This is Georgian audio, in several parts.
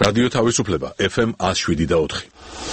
რადიო თავისუფლება FM 107.4.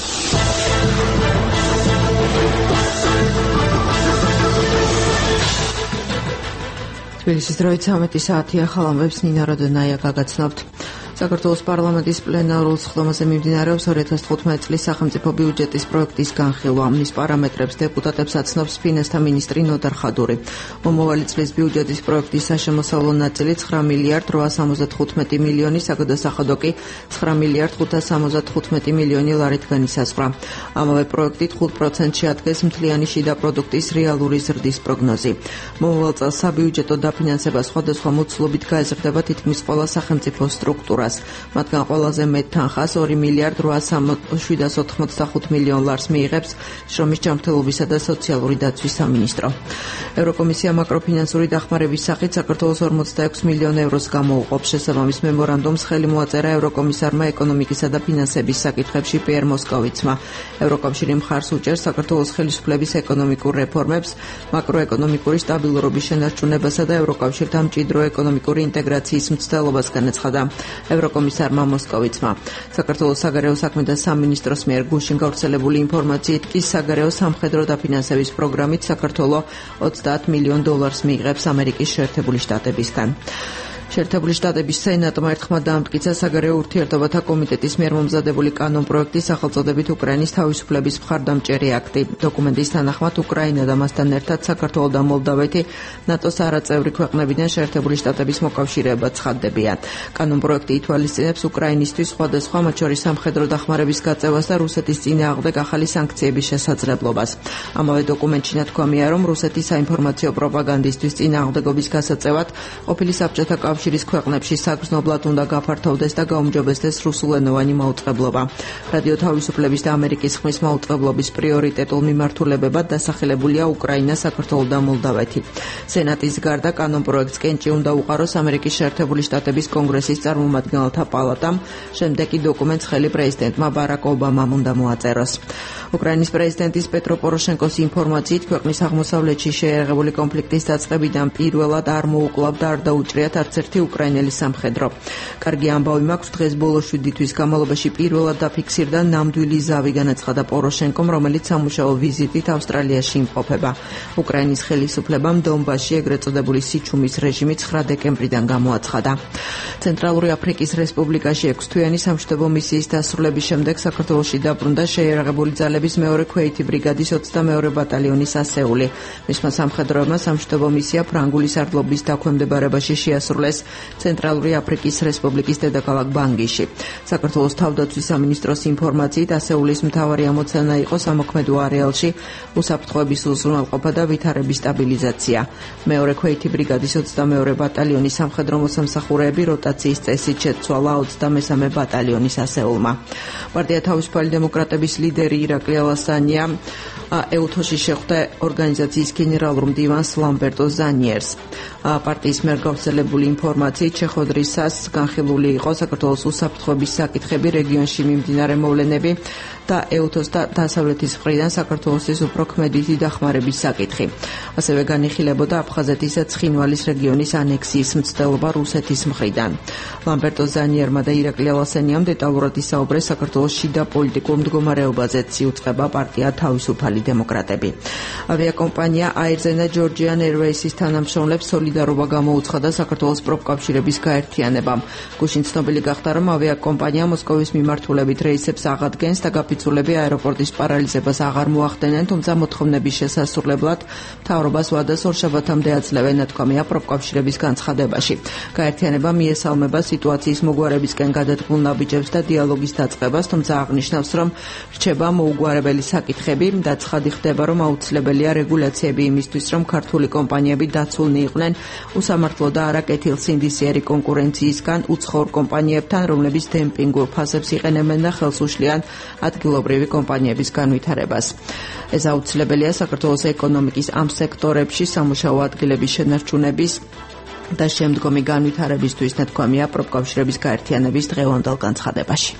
თბილისის დროით 13 საათი ახალ ამბებს ნინა როდონაია გაგაცნობთ. საქართველოს პარლამენტის პლენარულ სხდომაზე მიმდინარეობს 2015 წლის სახელმწიფო ბიუჯეტის პროექტის განხილვა. მის პარამეტრებს დეპუტატებს აცნობს ფინანსთა მინისტრი ნოდარ ხადური. მომავალი წლის ბიუჯეტის პროექტის საშემოსავლო ნაწილი 9 მილიარდ 875 მილიონი, საგადასახადო კი 9 მილიარდ 575 მილიონი ლარით განისაზღვრა. ამავე პროექტით 5%-ში ადგეს მთლიანი შიდა პროდუქტის რეალური ზრდის პროგნოზი. მომავალ წელს საბიუჯეტო დაფინანსება სხვადასხვა მოცულობით გაეზრდება თითქმის ყველა სახელმწიფო სტრუქტურას. მათგან ყველაზე მეტ თანხას 2 მილიარდ 885 მილიონ ლარს მიიღებს შრომის ჯანმრთელობისა და სოციალური დაცვის სამინისტრო. ევროკომისია მაკროფინანსური დახმარების სახით საქართველოს 46 მილიონ ევროს გამოუყოფს. შესაბამის მემორანდუმს ხელი მოაწერა ევროკომისარმა ეკონომიკისა და ფინანსების საკითხებში პიერ მოსკოვიცმა. ევროკავშირი მხარს უჭერს საქართველოს ხელისუფლების ეკონომიკურ რეფორმებს, მაკროეკონომიკური სტაბილურობის შენარჩუნებასა და ევროკავშირთან მჭიდრო ეკონომიკური ინტეგრაციის მცდელობას განაცხადა ევროკომისარმა მოსკოვიცმა. საქართველოს საგარეო საქმეთა სამინისტროს მიერ გუშინ გავრცელებული ინფორმაციით კი საგარეო სამხედრო დაფინანსების პროგრამით საქართველო 30 მილიონ დოლარს მიიღებს ამერიკის შეერთებული შტატებისგან. შეერთებული შტატების სენატმა ერთხმა დაამტკიცა საგარეო ურთიერთობათა კომიტეტის მიერ მომზადებული კანონპროექტის სახელწოდებით უკრაინის თავისუფლების მხარდამჭერი აქტი. დოკუმენტის თანახმად უკრაინა და მასთან ერთად საქართველო და მოლდავეთი ნატოს არაწევრი ქვეყნებიდან შეერთებული შტატების მოკავშირეებად ცხადდებიან. კანონპროექტი ითვალისწინებს უკრაინისთვის სხვადასხვა, მათ შორის სამხედრო დახმარების გაწევას და რუსეთის წინააღმდეგ ახალი სანქციების შესაძლებლობას. ამავე დოკუმენტში ნათქვამია, რომ რუსეთის საინფორმაციო პროპაგანდისთვის წინააღმდეგობის გასაწევად ყოფილი საბჭოთა კავშირის ქვეყნებში საგრძნობლად უნდა გაფართოვდეს და გაუმჯობესდეს რუსულენოვანი მაუწყებლობა. რადიო თავისუფლების და ამერიკის ხმის მაუწყებლობის პრიორიტეტულ მიმართულებებად დასახელებულია უკრაინა, საქართველო და მოლდავეთი. სენატის გარდა კანონპროექტს კენჭი უნდა უყაროს ამერიკის შეერთებული შტატების კონგრესის წარმომადგენელთა პალატამ, შემდეგ კი დოკუმენტს ხელი პრეზიდენტმა ბარაკ ობამამ უნდა მოაწეროს. უკრაინის პრეზიდენტის პეტრო პოროშენკოს ინფორმაციით ქვეყნის აღმოსავლეთში შეერაღებული კონფლიქტის დაწყებიდან პირველად არ მოუკლავ და არ დაუჭრიათ არც ერთი უკრაინელი სამხედრო. კარგი ამბავი მაქვს, დღეს ბოლო 7 თვის განმავლობაში პირველად დაფიქსირდა ნამდვილი ზავი, განაცხადა პოროშენკომ, რომელიც სამუშაო ვიზიტით ავსტრალიაში იმყოფება. უკრაინის ხელისუფლებამ დონბასში ეგრეთ წოდებული სიჩუმის რეჟიმი 9 დეკემბრიდან გამოაცხადა. ცენტრალური აფრიკის რესპუბლიკაში 6 თვიანი სამშვიდობო მისიის დასრულების შემდეგ საქართველოში დაბრუნდა შეიარაღებული ძალების მეორე ქვეითი ბრიგადის 22 ბატალიონის ასეული. მისმა სამხედროებმა სამშვიდობო მისია ფრანგულის არტილერიის დაქვემდებარებაში შეასრულეს ცენტრალური აფრიკის რესპუბლიკის დედაქალაქ ბანგიში. საქართველოს თავდაცვის სამინისტროს ინფორმაციით ასეულის მთავარი ამოცანა იყო სამოქმედო არეალში უსაფრთხოების უზრუნველყოფა და ვითარების სტაბილიზაცია. მეორე ქვეითი ბრიგადის 22 ბატალიონის სამხედრო მოსამსახურეები როტაციის წესით შეცვალა 23 ბატალიონის ასეულმა. პარტია თავისუფალი დემოკრატების ლიდერი ირაკლი ალასანია ეუთოში შეხვდა ორგანიზაციის გენერალურ მდივანს ლამბერტო ზანიერს. პარტიის მიერ გავრცელებული ინფორმაციით შეხვედრისას განხილული იყო საქართველოს უსაფრთხოების საკითხები, რეგიონში მიმდინარე მოვლენები და ეუთოს და დასავლეთის მხრიდან საქართველოსთვის უფრო ქმედითი დახმარების საკითხი. ასევე განიხილებოდა აფხაზეთისა ცხინვალის რეგიონის ანექსიის მცდელობა რუსეთის მხრიდან. ლამბერტო ზანიერმა და ირაკლი ალასანიამ დეტალურად ისაუბრეს საქართველოს შიდა პოლიტიკურ მდგომარეობაზე, იუწყება პარტია თავისუფალი დემოკრატები. ავიაკომპანია აირზენა ჯორჯიან ერვეისის თანამშრომლებს სოლიდარობა გამოუცხადა საქართველოს პროფკავშირების გაერთიანებამ. გუშინ ცნობილი გახდა, რომ ავიაკომპანია მოსკოვის მიმართულებით რეისებს აღადგენს და გაფიცულები აეროპორტის პარალიზებას აღარ მოახდენენ, თუმცა მოთხოვნების შესასრულებლად მთავრობას ვადას ორშაბათამდე აძლევენ, ნათქვამია პროფკავშირების განცხადებაში. გაერთიანება მიესალმება სიტუაციის მოგვარებისკენ გადადგმულ ნაბიჯებს და დიალოგის დაწყებას, თუმცა აღნიშნავს, რომ რჩება მოუგვარებელი საკითხები და ცხადი ხდება, რომ აუცილებელია რეგულაციები იმისთვის, რომ ქართული კომპანიები დაცულნი იყვნენ უსამართლო და არაკეთილსინდისიერი კონკურენციისგან უცხოურ კომპანიებთან, რომლებიც დემპინგურ ფასებს იყენებენ და ხელს უშლიან ადგილობრივი კომპანიების განვითარებას. ეს აუცილებელია საქართველოს ეკონომიკის ამ სექტორებში სამუშაო ადგილების შენარჩუნების და შემდგომი განვითარებისთვის, ნათქვამია პროფკავშირების გაერთიანების დღევანდელ განცხადებაში.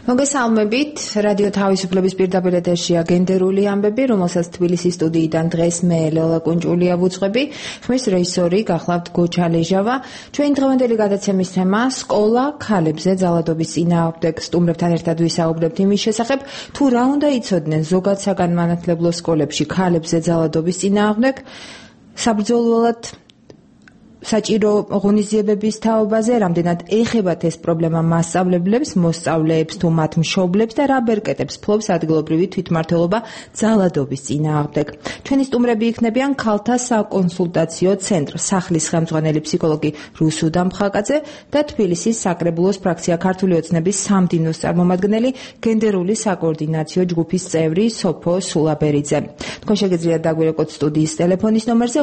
მოგესალმებით, რადიო თავისუფლების პირდაპირ ეთერშია გენდერული ამბები, რომელსაც თბილისის სტუდიიდან დღეს მე ლელა კუნჭულია ვუძღვები, ხმის რეჟისორი გახლავთ გოჩა ლეჟავა. Ჩვენ დღევანდელი გადაცემის თემა სკოლა ქალებზე ძალადობის წინააღმდეგ სტუმრებთან ერთად ვისაუბრებთ იმის შესახებ, თუ რა უნდა იცოდნენ ზოგად საგანმანათლებლო სკოლებში ქალებზე ძალადობის წინააღმდეგ, საბრძოლველად საჭირო ღონისძიებების თაობაზე, რამდენად ეხებათ ეს პრობლემა მასწავლებლებს, მოსწავლეებს თუ მათ მშობლებს და რა ბერკეტებს ფლობს ადგილობრივი თვითმმართველობა ძალადობის წინააღმდეგ. ჩვენი სტუმრები იქნებიან ქალთა საკონსულტაციო ცენტრ სახლის ხელმძღვანელი ფსიქოლოგი რუსუდა მხაკაძე და თბილისის საკრებულოს ფრაქცია ქართული ოცნების სამდინოს წარმომადგენელი გენდერული საკოორდინაციო ჯგუფის წევრი სოფო სულაბერიძე. თქვენ შეგიძლიათ დაგვირეკოთ სტუდიის ტელეფონის ნომერზე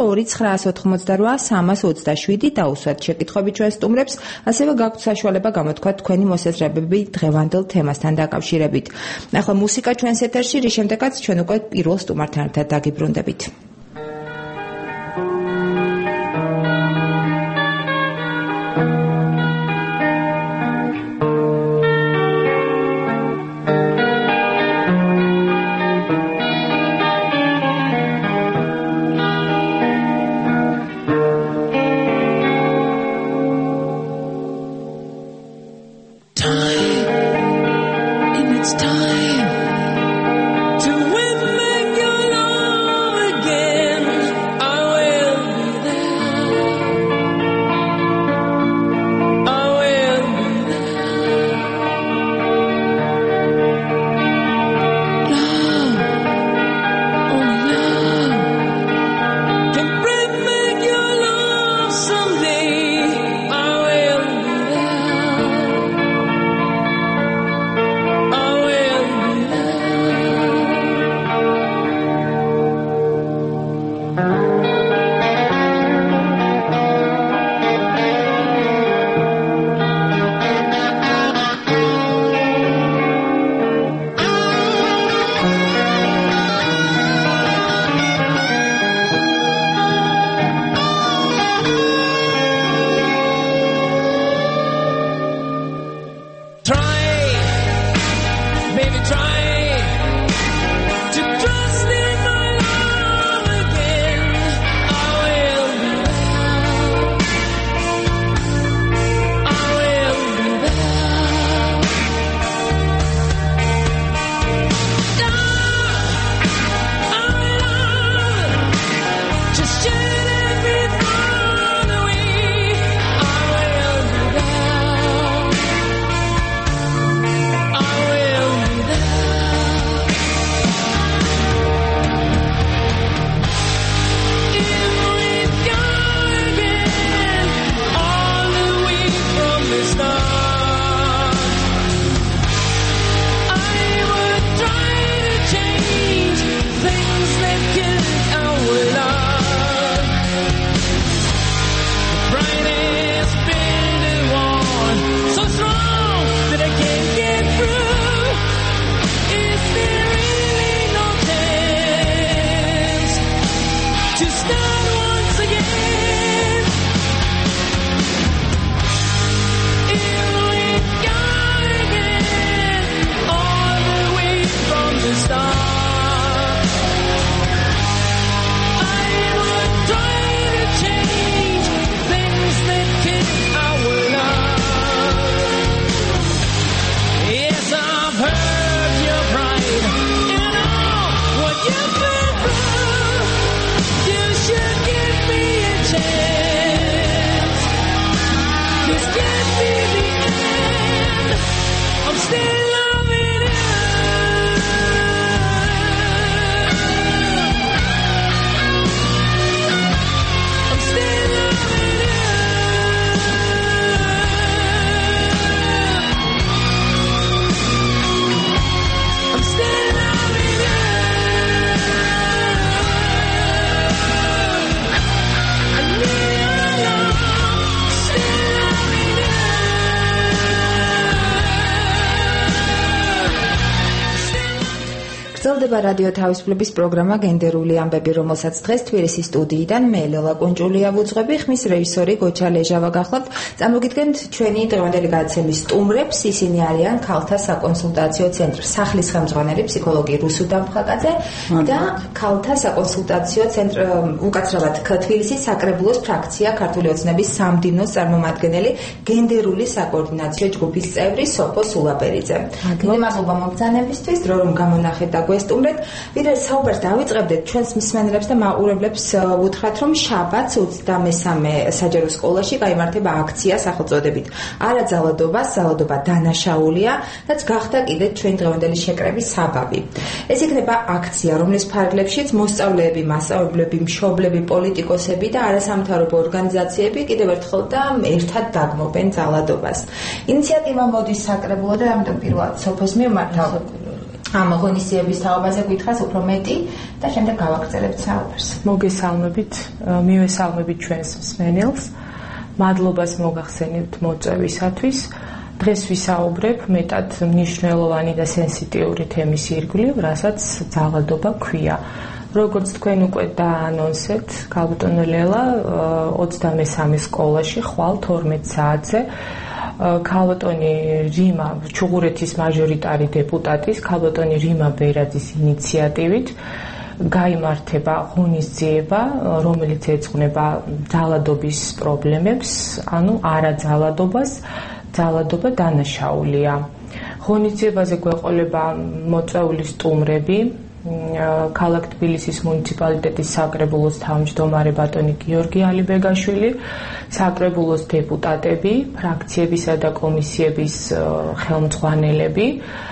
2988320 დაუსვათ შეკითხვები ჩვენ სტუმრებს, ასევე გაქვთ საშუალება გამოთქვათ თქვენი მოსაზრებები დღევანდელ თემასთან დაკავშირებით. ახლა მუსიკა ჩვენს ეთერში, რის შემდეგაც ჩვენ უკვე პირველ სტუმართან ერთად დაგიბრუნდებით. You should ისწრება რადიო თავისუფლების პროგრამა გენდერული ამბები, რომელსაც დღეს თბილისის სტუდიიდან მე ლელა კუნჭულია ვუძღვები, ხმის რეჟისორი გოჩა ლეჟავა გახლავთ. Წარმოგიდგენთ ჩვენი დღევანდელი გადაცემის სტუმრებს, ისინი არიან ქალთა საკონსულტაციო ცენტრ სახლის ხელმძღვანელი ფსიქოლოგი რუსუ დამხაკაძე და ქალთა საკონსულტაციო ცენტრ უკაცრავად თბილისის საკრებულოს ფრაქცია ქართული ოცნების სამდინოს წარმომადგენელი გენდერული საკოორდინაციო ჯგუფის წევრი სოფო სულაპერიძე. მადლობა მოგზაურობისთვის, რომ გამონახეთ და გვესტუმრეთ. ვიდრე საუბარს დავიწყებდეთ, ჩვენს მსმენელებს და მაყურებლებს ვუთხრათ, რომ შაბათს 23 საჯარო სკოლაში გაიმართება აქცია სახელწოდებით არა ძალადობა, ძალადობა დანაშაულია, რაც გახდა კიდევ ჩვენ დღევანდელი შეკრების საბაბი. ეს იქნება აქცია, რომლის ფარგლებშიც მოსწავლეები, მასწავლებლები, მშობლები, პოლიტიკოსები და არასამთავრობო ორგანიზაციები კიდევ ერთხელ და ერთად დაგმობენ ძალადობას. ინიციატივა მოდის საკრებულო და ამიტომ პირველად სოფოს მიმართავ. ამ ღონისძიების თაობაზე გითხრას უფრო მეტი და შემდეგ გავაგრძელებთ საუბარს. მოგესალმებით, მივესალმებით ჩვენს მსმენელს. მადლობას მოგახსენებთ მოწვევისათვის. დღეს ვისაუბრებ მეტად მნიშვნელოვანი და სენსიტიური თემის ირგვლივ, რასაც ძალადობა ქვია. როგორც თქვენ უკვე დაანონსეთ, ქალბატონო ლელა 23 სკოლაში ხვალ 12 საათზე ქალბატონი რიმა ჩუღურეთის მაჟორიტარი დეპუტატის ქალბატონი რიმა ბერაძის ინიციატივით გაიმართება ღონისძიება, რომელიც ეძღვნება ძალადობის პრობლემებს, ანუ არაძალადობას, ძალადობა დანაშაულია. ღონისძიებაზე გვეყოლება მოწვეული სტუმრები, ქალაქ თბილისის მუნიციპალიტეტის საკრებულოს თავმჯდომარე ბატონი გიორგი ალიბეგაშვილი, საკრებულოს დეპუტატები, ფრაქციებისა და კომისიების ხელმძღვანელები.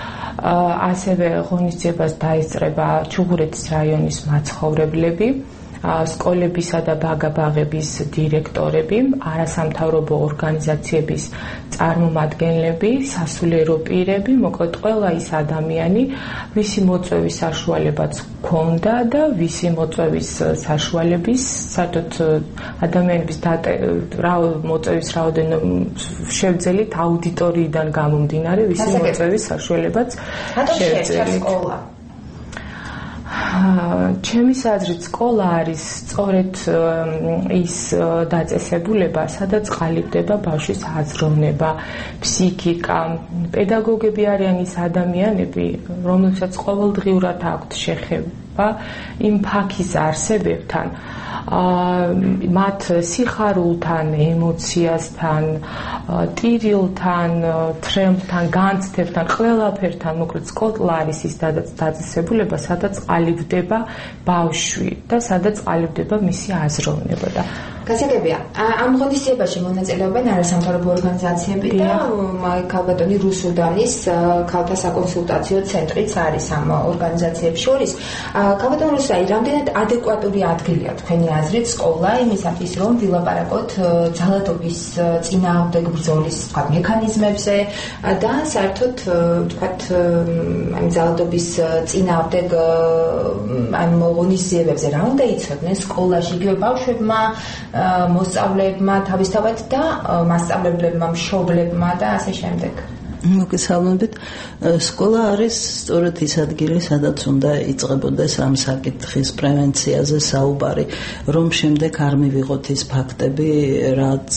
ასევე ღონისძიებას დაესწრება ჩუღურეთის რაიონის მაცხოვრებლები, სკოლებისა და ბაგა-ბაღების დირექტორები, არასამთავრობო ორგანიზაციების წარმომადგენლები, სასულიერო პირები, მოკლედ ყველა ის ადამიანი, ვისი მოწვევის საშუალებაც ჰქონდა და ვისი მოწვევის საშუალების, საერთოდ ადამიანების მოწვევის შევძელით აუდიტორიიდან გამომდინარე, ვისი მოწვევის საშუალებაც შევძელით. ჩემის აზრით სკოლა არის სწორედ ის დაწესებულება, სადაც ყალიბდება ბავშვის აზროვნება, ფსიქიკა. პედაგოგები არიან ის ადამიანები, რომლებსაც ყოველდღიურად აქვთ შეხება იმ ფაქის არსებებთან, მათ სიხარულთან, ემოციასთან, ტირილთან, თრემლთან, განცდებთან, ყველაფერთან, მოკლედ სკოლა არის ის დაწესებულება, სადაც ყალიბდება ბავშვი და სადაც ყალიბდება მისი აზროვნება და გასაგებია, ამ ღონისძიებაში მონაწილეობენ არასამთავრობო ორგანიზაციები და ქალბატონი რუსუდანის ქალთა საკონსულტაციო ცენტრიც არის ამ ორგანიზაციებს შორის. ქალბატონი რუსუდანი, რამდენად ადეკვატური ადგილია თქვენი აზრით სკოლა იმისათვის, რომ ვილაპარაკოთ ძალადობის წინააღმდეგ ბრძოლის მექანიზმებზე და საერთოდ თქვათ ამ ძალადობის წინააღმდეგ ამ ღონისძიებებზე რა უნდა იცოდნენ სკოლაში იგივე ბავშვებმა, მოსწავლეებმა თავისთავად და მასწავლებლებმა, მშობლებმა და ასე შემდეგ. მოგესალმებით. სკოლა არის სწორედ ის ადგილი, სადაც უნდა იწყებოდეს ამ საკითხის პრევენციაზე საუბარი, რომ შემდეგ არ მივიღოთ ის ფაქტები, რასაც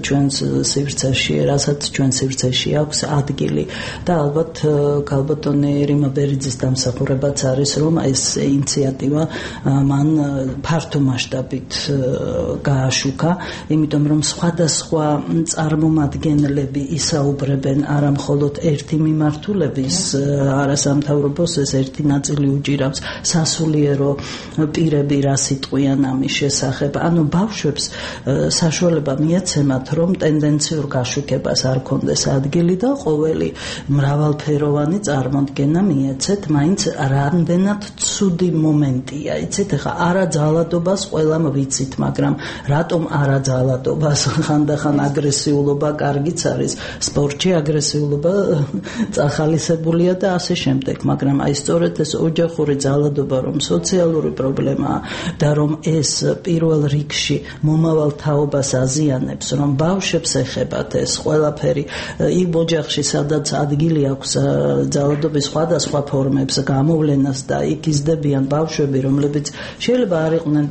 ჩვენ სივრცეში აქვს ადგილი. და ალბათ ქალბატონი რიმა ბერიძის დამსახურებაც არის, რომ ეს ინიციატივა მან ფართო მასშტაბით გააშუქა, იმიტომ რომ სხვადასხვა წარმომადგენლები ისაუბრებენ არა მხოლოდ ერთი მიმართულების არასამთავრობოს ეს ერთი ნაწილი უჭირავს სასულიერო პირები რას იტყვიან ამის შესახებ. ანუ ბავშვებს საშუალება მიეცემათ, რომ ტენდენციურ გაშუქებას არ კონდეს ადგილი და ყოველი მრავალფეროვანი წარმოდგენა მიეცეთ, მაინც რამდენად ცუდი მომენტია. იცით, ხა არაძალადობას ყველამ ვიცით, მაგრამ რატომ არაძალადობას? ხანდახან აგრესიულობა კარგიც არის, სპორტში აგრესიულობა წახალისებულია და ასე შემდეგ, მაგრამ აი სწორედ ეს ოჯახური ძალადობა რომ სოციალური პრობლემაა და რომ ეს პირველ რიგში მომავალ თაობას აზიანებს, რომ ბავშვებს ეხებათ ეს ყველაფერი იმ ოჯახში, სადაც ადგილი აქვს ძალადობის სხვადასხვა ფორმებს გამოვლენას და იქ იზრდებიან ბავშვები, რომლებიც შეიძლება არ იყვნენ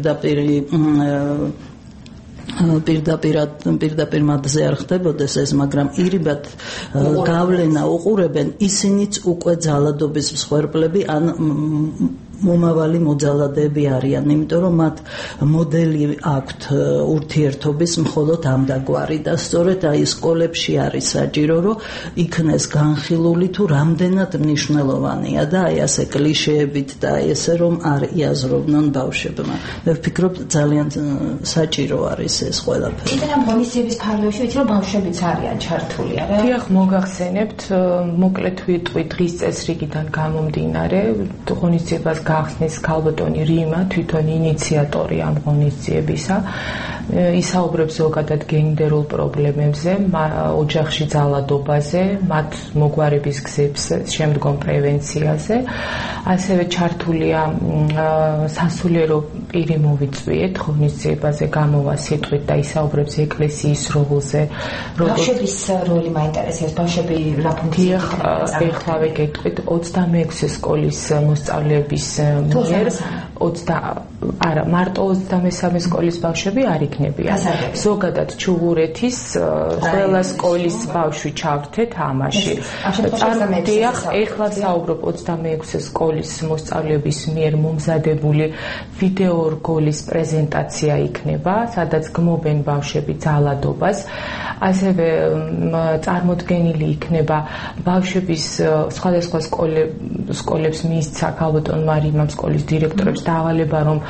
პირდაპირ მათზე არ ხდებოდეს ეს, მაგრამ ირიბად გავლენა უყურებენ, ისინიც უკვე ძალადობის მსხვერპლები ან მომავალი მოძალადეები არიან, იმიტომ რომ მათ მოდელი აქვთ ურთიერთობის მხოლოდ ამდაგვარი და სწორედ აი სკოლებში არის საჭირო, რომ იქნეს განხილული თუ რამდენად მნიშვნელოვანია და აი ასე კლიშეებით და აი ესე რომ არ იაზროვნონ ბავშვებმა. მე ვფიქრობ ძალიან საჭირო არის ეს ყველაფერი. კიდევ ამ ღონისძიების ფარგლებში ვიცი რომ ბავშვებიც არიან ჩართული, არა? დიახ, მოგახსენებთ, მოკლედ ვიტყვი დღის წესრიგიდან გამომდინარე, ღონისძიებას გახსნის ქალბატონი რიმა, თვითონ ინიციატორი ამ ღონისძიებისა. ისაუბრებს ზოგადად გენდერულ პრობლემებზე, ოჯახში ძალადობაზე, მათ მოგვარების გზებს, შემდგომ პრევენციაზე. ასევე ჩართულია სასულიერო პირი მოვიწვიეთ ღონისძიებაზე გამოვა სიტყვით და ისაუბრებს ეკლესიის როლზე. ბავშვების როლი მაინტერესებს, ბავშვები რა ფუნქციით იქნება? ეხლავე გეტყვით 26 სკოლის მოსწავლეების მიერ არა, მარტო 23 სკოლის ბავშვები არ იქნებიან. ზოგადად ჩუღურეთის ყველა სკოლის ბავშვი ჩავთეთ ამაში. დიახ, ეხლა საუბრობ 26 სკოლის მოსწავლეების მიერ მომზადებული ვიდეო რგოლის პრეზენტაცია იქნება, სადაც გმობენ ბავშვები ძალადობას. ასევე წარმოდგენილი იქნება ბავშვების სხვადასხვა სკოლებს მისცა ქალბატონმა რიმამ სკოლის დირექტორებს დავალება, რომ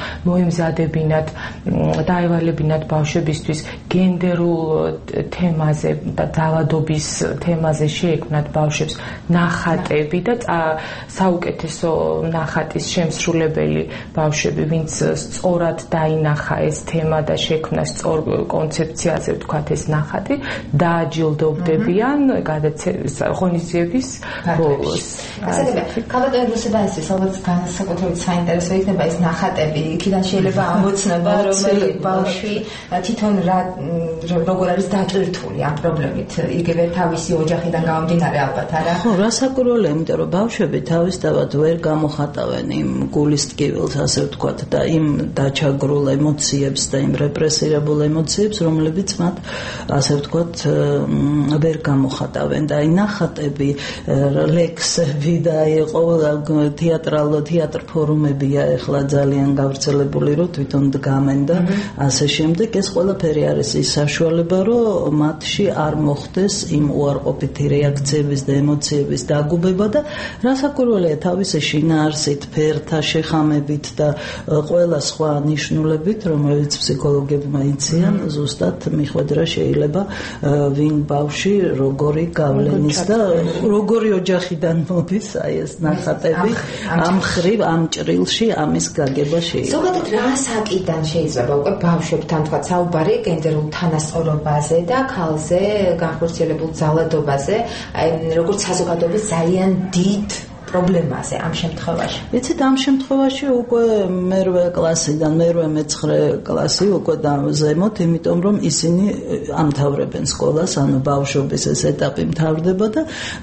დაევალებინათ ბავშვებისთვის გენდერულ თემაზე და ძალადობის თემაზე შეექმნათ ბავშვებს ნახატები და საუკეთესო ნახატის შემსრულებელი ბავშვები, ვინც სწორად დაინახა ეს თემა და შექმნა სწორ კონცეფციაზე ვთქვათ ეს ნახატი, დააჯილდოვდებიან ღონისძიების ბოლოს. ქალბატონი რუსედანსის ალბათ განსაკუთრებით საინტერესო იქნება ეს ნახატები, იქიდან შეიძლება ამოცნობა, რომელი ბავშვი თვითონ როგორ არის დატვირთული ამ პრობლემით, იგივე თავისი ოჯახიდან გამომდინარე ალბათ, არა? ხო, რასაკვირველია, იმიტომ რომ ბავშვები თავისთავად ვერ გამოხატავენ იმ გულის ტკივილს, ასე ვთქვათ, და იმ დაჩაგრულ ემოციებს და იმ რეპრესირებულ ემოციებს, რომლებიც მათ, ასე ვთქვათ, ვერ გამოხატავენ და აი ნახატები, ლექსები და ყოველ თეატր ფორუმებია ეხლა ძალიან გავრცელებული, რომ თვითონ დგამენ და ასე შემდეგ. ეს ყველაფერი არის ის საშუალება, რომ მათში არ მოხდეს იმ უარყოფითი რეაქციების და ემოციების დაგუბება და რასაკვირველია თავისი შინაარსით, ფერთა შეხამებით და ყველა სხვა ნიშნულებით, რომელიც ფსიქოლოგებმა იციან, ზუსტად მიხვედრა შეიძლება ვინ ბავში როგორი გავლენის და როგორი ოჯახიდან მოდის აი ეს ნახატები ამ ხრივ ამ ჭრილში ამის გაგება შეიძლება. ზოგადად რა საკიდან შეიძლება უკვე ბავშვებთან თქვა საუბარი გენდერულ თანასწორობაზე და ქალზე განხორციელებულ ძალადობაზე, აი როგორც საზოგადოების ძალიან დიდ პრობლემაზე ამ შემთხვევაში. Ვიცით, ამ შემთხვევაში უკვე მერვე კლასიდან, მე-9 კლასი უკვე ზემოთ, იმიტომ რომ ისინი ამთავრებენ სკოლას, ანუ ბავშვობის ეს ეტაპი მთავრდება და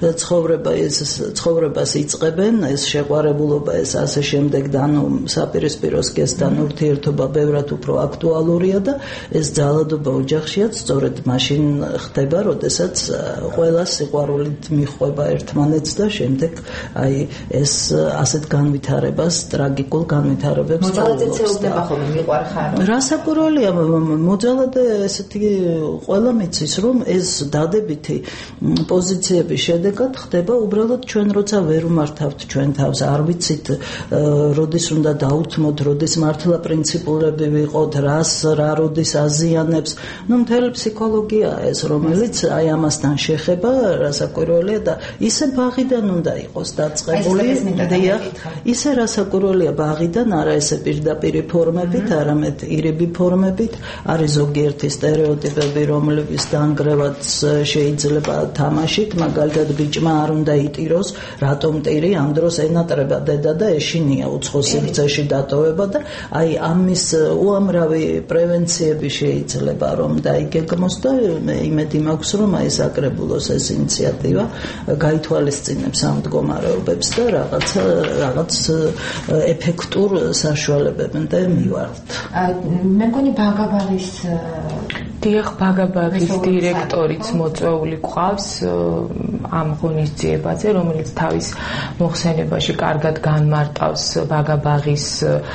ცხოვრებას იწყებენ, ეს შეყვარებულობა, ეს ასე შემდეგ და ანუ საპირისპირო სქესთან ურთიერთობა ბევრად უფრო აქტუალურია და ეს ძალადობა ოჯახშიაც სწორედ მაშინ ხდება, როდესაც ყველა სიყვარულით მიხვება ერთმანეთს და შემდეგ აი ეს ასეთ განვითარებას, ტრაგიკულ განვითარებებს მოძალადეცეულდება ხოლმე მიყვარხარ. რასაკვირველია, მოძალადე ესეთი ყველა მიცის, რომ ეს დადებითი პოზიციების შედეგად ხდება უბრალოდ ჩვენ როცა ვერ უმართავთ ჩვენ თავს, არ ვიცით როდის უნდა დაუთმოთ, როდის მართლა პრინციპულები ვიყოთ, რა როდის აზიანებს. მთელი ფსიქოლოგია ეს, რომელიც აი ამასთან შეხება, რასაკვირველია და ისე ბაღიდან უნდა იყოს დაწყებული დაწყებული ისე რასაკურველია ბაღიდან არა ესე პირდაპირ ფორმებით, არამედ ირიბი ფორმებით, არის ზოგიერთი სტერეოტიპები, რომლებიც დაანგრევაც შეიძლება თამაშით, მაგალითად ბიჭმა არ უნდა იტიროს, რატომ ტირი, ამ დროს ენატრება დედა და ეშინია უცხო სივრცეში დატოვება და აი ამის უამრავი პრევენციები შეიძლება რომ დაიგეგმოს და იმედი მაქვს რომ აი საკრებულოს ეს ინიციატივა გაითვალისწინებს ამ მდგომარეობებს და რაღაც ეფექტურ საშუალებებამდე მივართ. მე მგონი ბაგაბაღის დიახ, ბაგაბაღის დირექტორიც მოწვეული ყავს ამ ღონისძიებაზე, რომელიც თავის მოხსენებაში კარგად განმარტავს ბაგაბაღის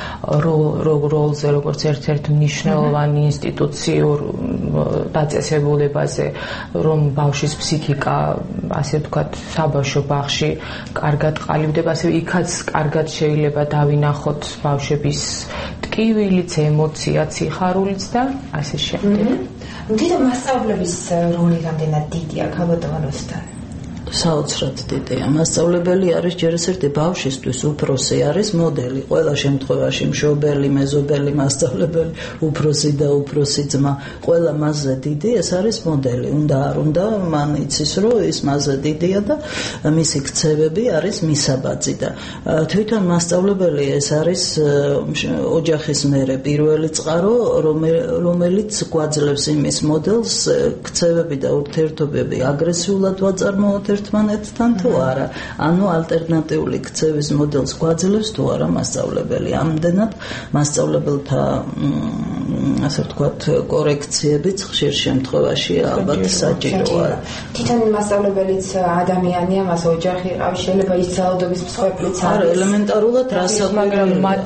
როლზე, როგორც ერთ-ერთ მნიშვნელოვან ინსტიტუციურ დაწესებულებაზე, რომ ბავშვის ფსიქიკა, ასე ვთქვათ, საბავშვო ბაღში კარგად ყალიბდება, ასევე იქაც კარგად შეიძლება დავინახოთ ბავშვების ტკივილიც, ემოციაც, სიხარულიც და ასე შემდეგ. თვითონ მასწავლებლების როლი რამდენად დიდია ქალბატონოსთან? საოცრად დიდია. მასწავლებელი არის ჯერ ერთი ბავშვისთვის უფროსი არის მოდელი. ყველა შემთხვევაში მშობელი, მეზობელი, მასწავლებელი, უფროსი და უფროსი ძმა, ყველა მასზე დიდი ეს არის მოდელი. უნდა არ უნდა, მან იცის რომ ის მასზე დიდია და მისი ქცევები არის მისაბაძი და თვითონ მასწავლებელი ეს არის ოჯახის მერე პირველი წყარო, რომელიც გვაძლევს იმის მოდელს ქცევები და ურთიერთობები აგრესიულად ვაწარმოოთ ერთმანეთთან თუ არა, ანუ ალტერნატიული ქცევის მოდელს გვაძლევს თუ არა მასწავლებელი. ამდენად მასწავლებელთა ასე ვთქვათ კორექციებიც ხშირ შემთხვევაში ალბათ საჭიროა. თვითონ მასწავლებელიც ადამიანია, მას ოჯახი ყავს, შეიძლება ის ძალადობის მსხვერპლიც არის. არა, ელემენტარულად მაგრამ მათ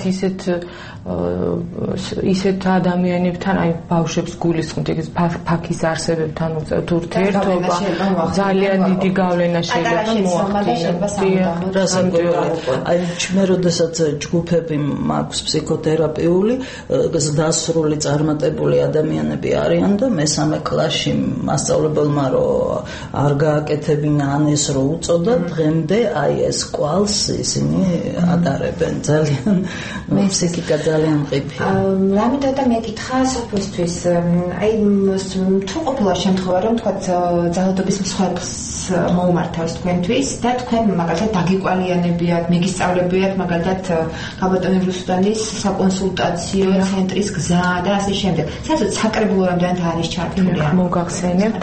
ისეთ ადამიანებთან, აი ბავშვებს გულისხმობთ, ეგ ფაქის არსებებთან უწევთ ურთიერთობა, ძალიან დიდი გავლენა შეიძლება მოახდინოს. აი მე როდესაც ჯგუფები მაქვს ფსიქოთერაპიული, დასრული წარმატებული ადამიანები არიან და მესამე კლასში მასწავლებელმა რომ არ გააკეთებინა ან ეს რო უწოდა, დღემდე აი ეს კვალს ისინი ატარებენ. ძალიან ფსიქიკა ძალიან მყიფეა. რამე და მეკითხა სოფლისთვის, აი თუ ყოფილა შემთხვევა რომ თქვა ძალადობის მსხვერპლს მოუმართავს თქვენთვის და თქვენ მაგალითად დაგიკვალიანებიათ, მეგისწავლებიათ მაგალითად ქალბატონი რუსუდანის საკონსულტაციო ცენტრის გზა და ასე შემდეგ. საერთოდ საკრებულო რამდენად არის ჩართული? მოგახსენებთ,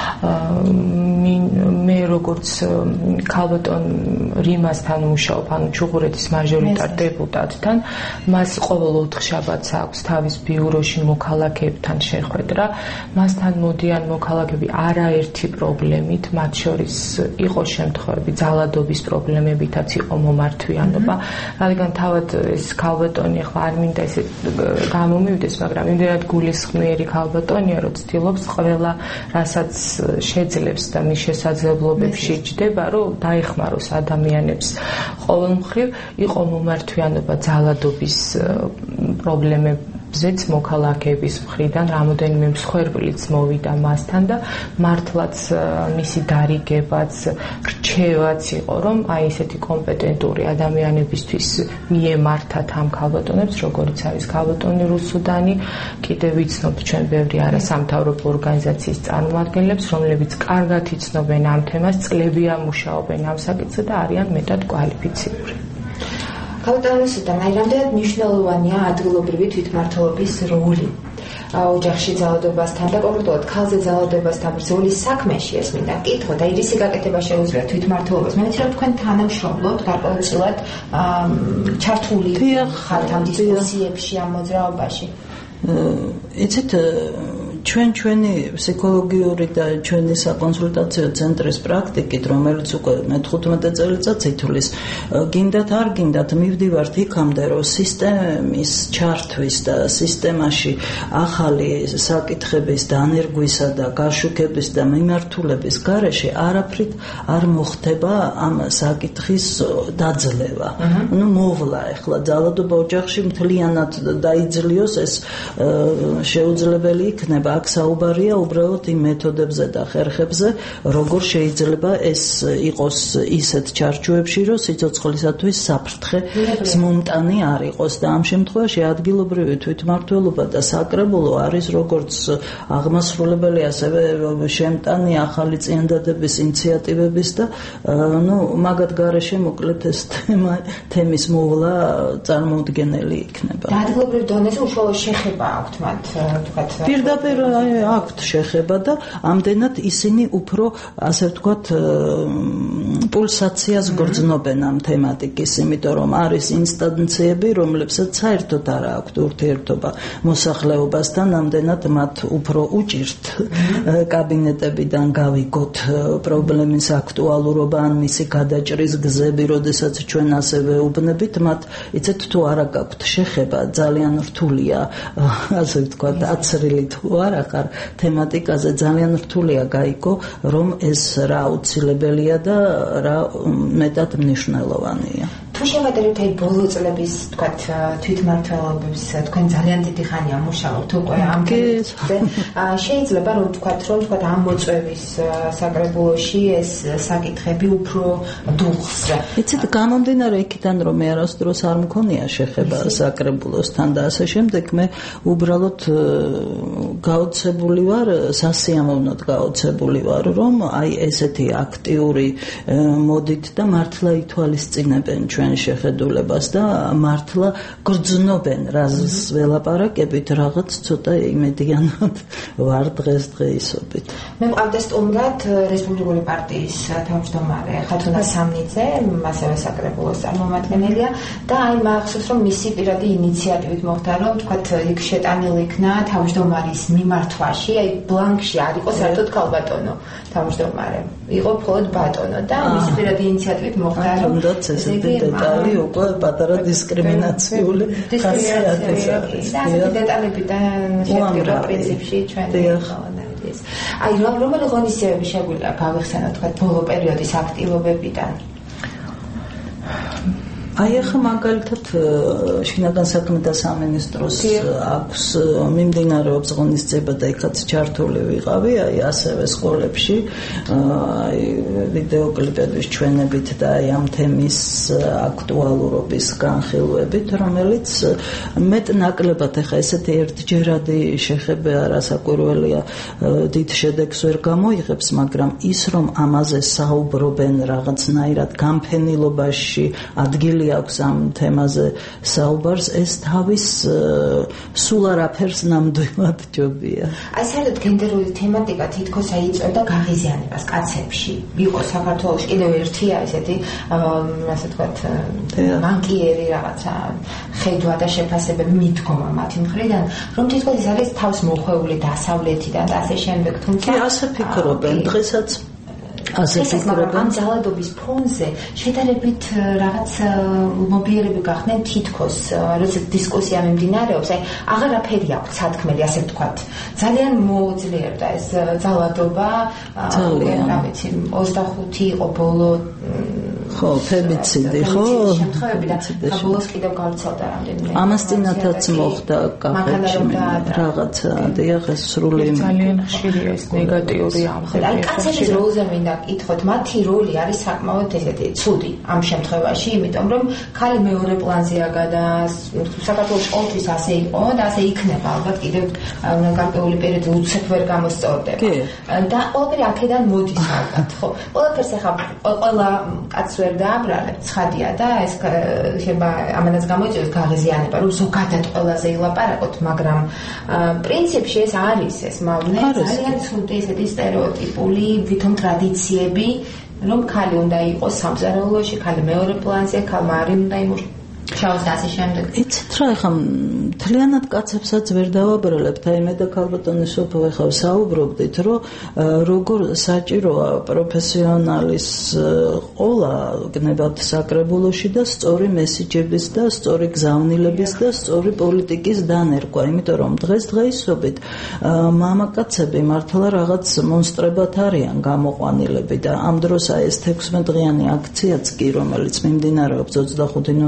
მე როგორც ქალბატონ რიმასთან მუშაობ, ანუ ჩუღურეთის მაჟორიტარ დეპუტატთან, მას ყოველ 4 შაბათს აქვს თავის ბიუროში მოქალაქეებთან შეხვედრა. მასთან მოდიან მოქალაქეები არაერთი პრობლემით, მათ შორის იყო შემთხვევები ძალადობის პრობლემებითაც იყო მომართვიანობა. რადგან თავად ეს ქალბატონი ახლა არ მინდა ესე გამომივიდეს, მაგრამ იმდენად გულისხმიერი ქალბატონია, რომ ცდილობს ყველა რასაც შეძლებს და მის შესაძლებლობებში ჯდება, რომ დაეხმაროს ადამიანებს. ყოველ მხრივ იყო მომართვიანობა ძალადობის პრობლემებზეც მოქალაქეების მხრიდან, რამოდენიმე მსხვერპლიც მოვიდა მასთან და მართლაც მისი დარიგებაც, რჩევაც იყო, რომ აი ესეთი კომპეტენტური ადამიანებისთვის მიემართათ ამ ქალბატონებს, როგორიც არის ქალბატონი რუსუდანი, კიდევ ვიცნობთ ჩვენ ბევრი არასამთავრობო ორგანიზაციის წარმომადგენლებს, რომლებიც კარგად იცნობენ ამ თემას, წლებია მუშაობენ ამ საკითხზე და არიან მეტად კვალიფიციური. ქალბატონოსთან აი რამდენად მნიშვნელოვანია ადგილობრივი თვითმმართველობის როლი ოჯახში ძალადობასთან და კონკრეტულად ქალზე ძალადობასთან ბრძოლის საქმეში ეს მინდა კითხო და ირისი გაკეთება შეუძლია თვითმმართველობას. მე ვიცი რომ თქვენ თანამშრომლობთ გარკვეულწილად ჩართული ხართ ამ დისკუსიებში, ამ მოძრაობაში. იცით ჩვენი ფსიქოლოგიური და ჩვენი საკონსულტაციო ცენტრის პრაქტიკით, რომელიც უკვე 15 წელიწადს ითვლის, გინდათ არ გინდათ მივდივართ იქამდე, რომ სისტემის ჩართვის და სისტემაში ახალი საკითხების დანერგვისა და გაშუქების და მიმართულების გარეშე არაფრით არ მოხდება ამ საკითხის დაძლევა. ნუ მოვლა ახლა ძალადობა ოჯახში მთლიანად დაიძლიოს, ეს შეუძლებელი იქნება. აქ საუბარია უბრალოდ იმ მეთოდებზე და ხერხებზე, როგორ შეიძლება ეს იყოს ისეთ ჩარჩოებში, რომ სიცოცხლისათვის საფრთხე ზმუნტანი არ იყოს და ამ შემთხვევაში ადგილობრივი თვითმმართველობა და საკრებულო არის როგორც აღმასრულებელი, ასევე შემტანი ახალი წინადადების ინიციატივების და მაგათ გარეშე მოკლედ ეს თემის მოვლა წარმოუდგენელი იქნება. და ადგილობრივ დონეზე უშუალო შეხება აქვთ მათ, თქვათ. პირდაპირ აქვთ შეხება და ამდენად ისინი უფრო, ასე ვთქვათ, პულსაციას გრძნობენ ამ თემატიკის, იმიტომ რომ არის ინსტანციები, რომლებსაც საერთოდ არ აქვთ ურთიერთობა მოსახლეობასთან, ამდენად მათ უფრო უჭირთ კაბინეტებიდან გავიგოთ პრობლემის აქტუალურობა ან მისი გადაჭრის გზები, როდესაც ჩვენ ასევე უბნებით, მათ იცით თუ არა გაქვთ შეხება, ძალიან რთულია, ასე ვთქვათ, აცრილი თუ არა ხარ თემატიკაზე, ძალიან რთულია გაიგო, რომ ეს რა აუცილებელია და რა მეტად მნიშვნელოვანია. თუ შევადარებთ აი ბოლო წლების თქვათ თვითმმართველობებს თქვენ ძალიან დიდი ხანია მუშაობთ უკვე ამ თემაზე. შეიძლება რომ თქვათ ამ მოწვევის საკრებულოში ეს საკითხები უფრო დუხს. იცით, გამომდინარე იქიდან რომ მე არასდროს არ მქონია შეხება საკრებულოსთან და ასე შემდეგ, მე უბრალოდ გაოცებული ვარ, სასიამოვნოდ გაოცებული ვარ, რომ აი ესეთი აქტიური მოდით და მართლა ითვალისწინებენ ჩვენ შეხედულებას და მართლა გრძნობენ რაზს ველაპარაკებით, რაღაც ცოტა იმედიანად ვარ დღესდღეობით. მე მყავდა სტუმრად რესპუბლიკური პარტიის თავმჯდომარე ხათუნა სამნიძე, ასევე საკრებულოს წარმომადგენელია და აი მახსოვს რომ მისი პირადი ინიციატივით მოხდა რომ თქვათ იქ შეტანილი იქნა თავმჯდომარის მიმართვაში, აი ბლანკში არ იყო საერთოდ ქალბატონო თავმჯდომარე, იყო მხოლოდ ბატონო და მისი პირადი ინიციატივით მოხდა რომ დეტალი უკვე პატარა დისკრიმინაციული ხასიათის არის. და ასეთი დეტალებიდან შეგვიძლია პრინციპში ჩვენ ვიყავანაირდეს. აი რომელი ღონისძიებები შეგვიძლია გავიხსენოთ თქვათ ბოლო პერიოდის აქტივობებიდან? აი ახლა მაგალითად შინაგან საქმეთა სამინისტროს აქვს მიმდინარეობს ღონისძიება და იქაც ჩართული ვიყავი, აი ასევე სკოლებში, აი ვიდეოკლიპების ჩვენებით და აი ამ თემის აქტუალურობის განხილვებით, რომელიც მეტ-ნაკლებად ახლა ესეთი ერთჯერადი შეხება არასაკვირველია, დიდ შედეგს ვერ გამოიღებს, მაგრამ ის რომ ამაზე საუბრობენ რაღაცნაირად გამფენილობაში ადგილი აქვს ამ თემაზე საუბარს, ეს თავის სულ არაფერს ნამდვილად ჯობია. აი საერთოდ გენდერული თემატიკა თითქოს აიწევდა გაღიზიანებას კაცებში. იყო საქართველოში კიდევ ერთია ესეთი, ასე ვთქვათ, ბანკიერი რაღაცა ხედვა და შეფასებები მიდგომა მათი მხრიდან, რომ თითქოს ეს არის თავს მოხვეული დასავლეთიდან და ასე შემდეგ, თუმცა ასე ფიქრობენ დღესაც. ამ ძალადობის ფონზე შედარებით რაღაც მობიერები გახდნენ თითქოს, როცა დისკუსია მიმდინარეობს, აი აღარაფერი აქვს სათქმელი, ასე ვთქვათ. ძალიან მოძლიერდა ეს ძალადობა, რა ვიცი, 25 იყო ბოლო ხო, ფემიციდი, ხო? შემთხვევები და ბოლოს კიდევ გავრცელდა რამდენიმე. ამას წინათაც მოხდა კახეთში რაღაცა, დიახ, ეს სრული ძალიან ხშირია ეს ნეგატიური ამბები. აი კაცების როლზე მინდა კითხოთ, მათი როლი არის საკმაოდ ესეთი ცუდი ამ შემთხვევაში, იმიტომ რომ ხალი მეორე პლანზეა საქართველოს ყოველთვის ასე იყო და ასე იქნება ალბათ კიდევ გარკვეული პერიოდი უცებ ვერ გამოსწორდება. და ყველაფერი აქედან მოდის ალბათ, ხო? ყველაფერს ახლა ყველა კაცს ვერ დააბრალებ, ცხადია და ეს შეიძლება ამანაც გამოიწვიოს გაღიზიანება, რომ ზოგადად ყველაზე ილაპარაკოთ, მაგრამ პრინციპში ეს არის ეს მავნე ძალიან ცუდი ესეთი სტერეოტიპული ვითომ ტრადიციები, რომ ხალი უნდა იყოს სამზარეულოში, ხალი მეორე პლანზე, ხალმა არ უნდა იმუშაოს. შაოს და ასე შემდეგ. იცით რა, ახლა მთლიანად კაცებსაც ვერ დავაბრალებთ, აი მე და ქალბატონი სოფო ახლა საუბრობდით, რომ როგორ საჭიროა პროფესიონალის ყოლა გნებავთ საკრებულოში და სწორი მესიჯების და სწორი გზავნილების და სწორი პოლიტიკის დანერგვა, იმიტომ რომ დღესდღეობით მამაკაცები მართლა რაღაც მონსტრებად არიან გამოყვანილები და ამ დროს აი ეს 16 დღიანი აქციაც კი, რომელიც მიმდინარეობს 25 ნოემბრიდან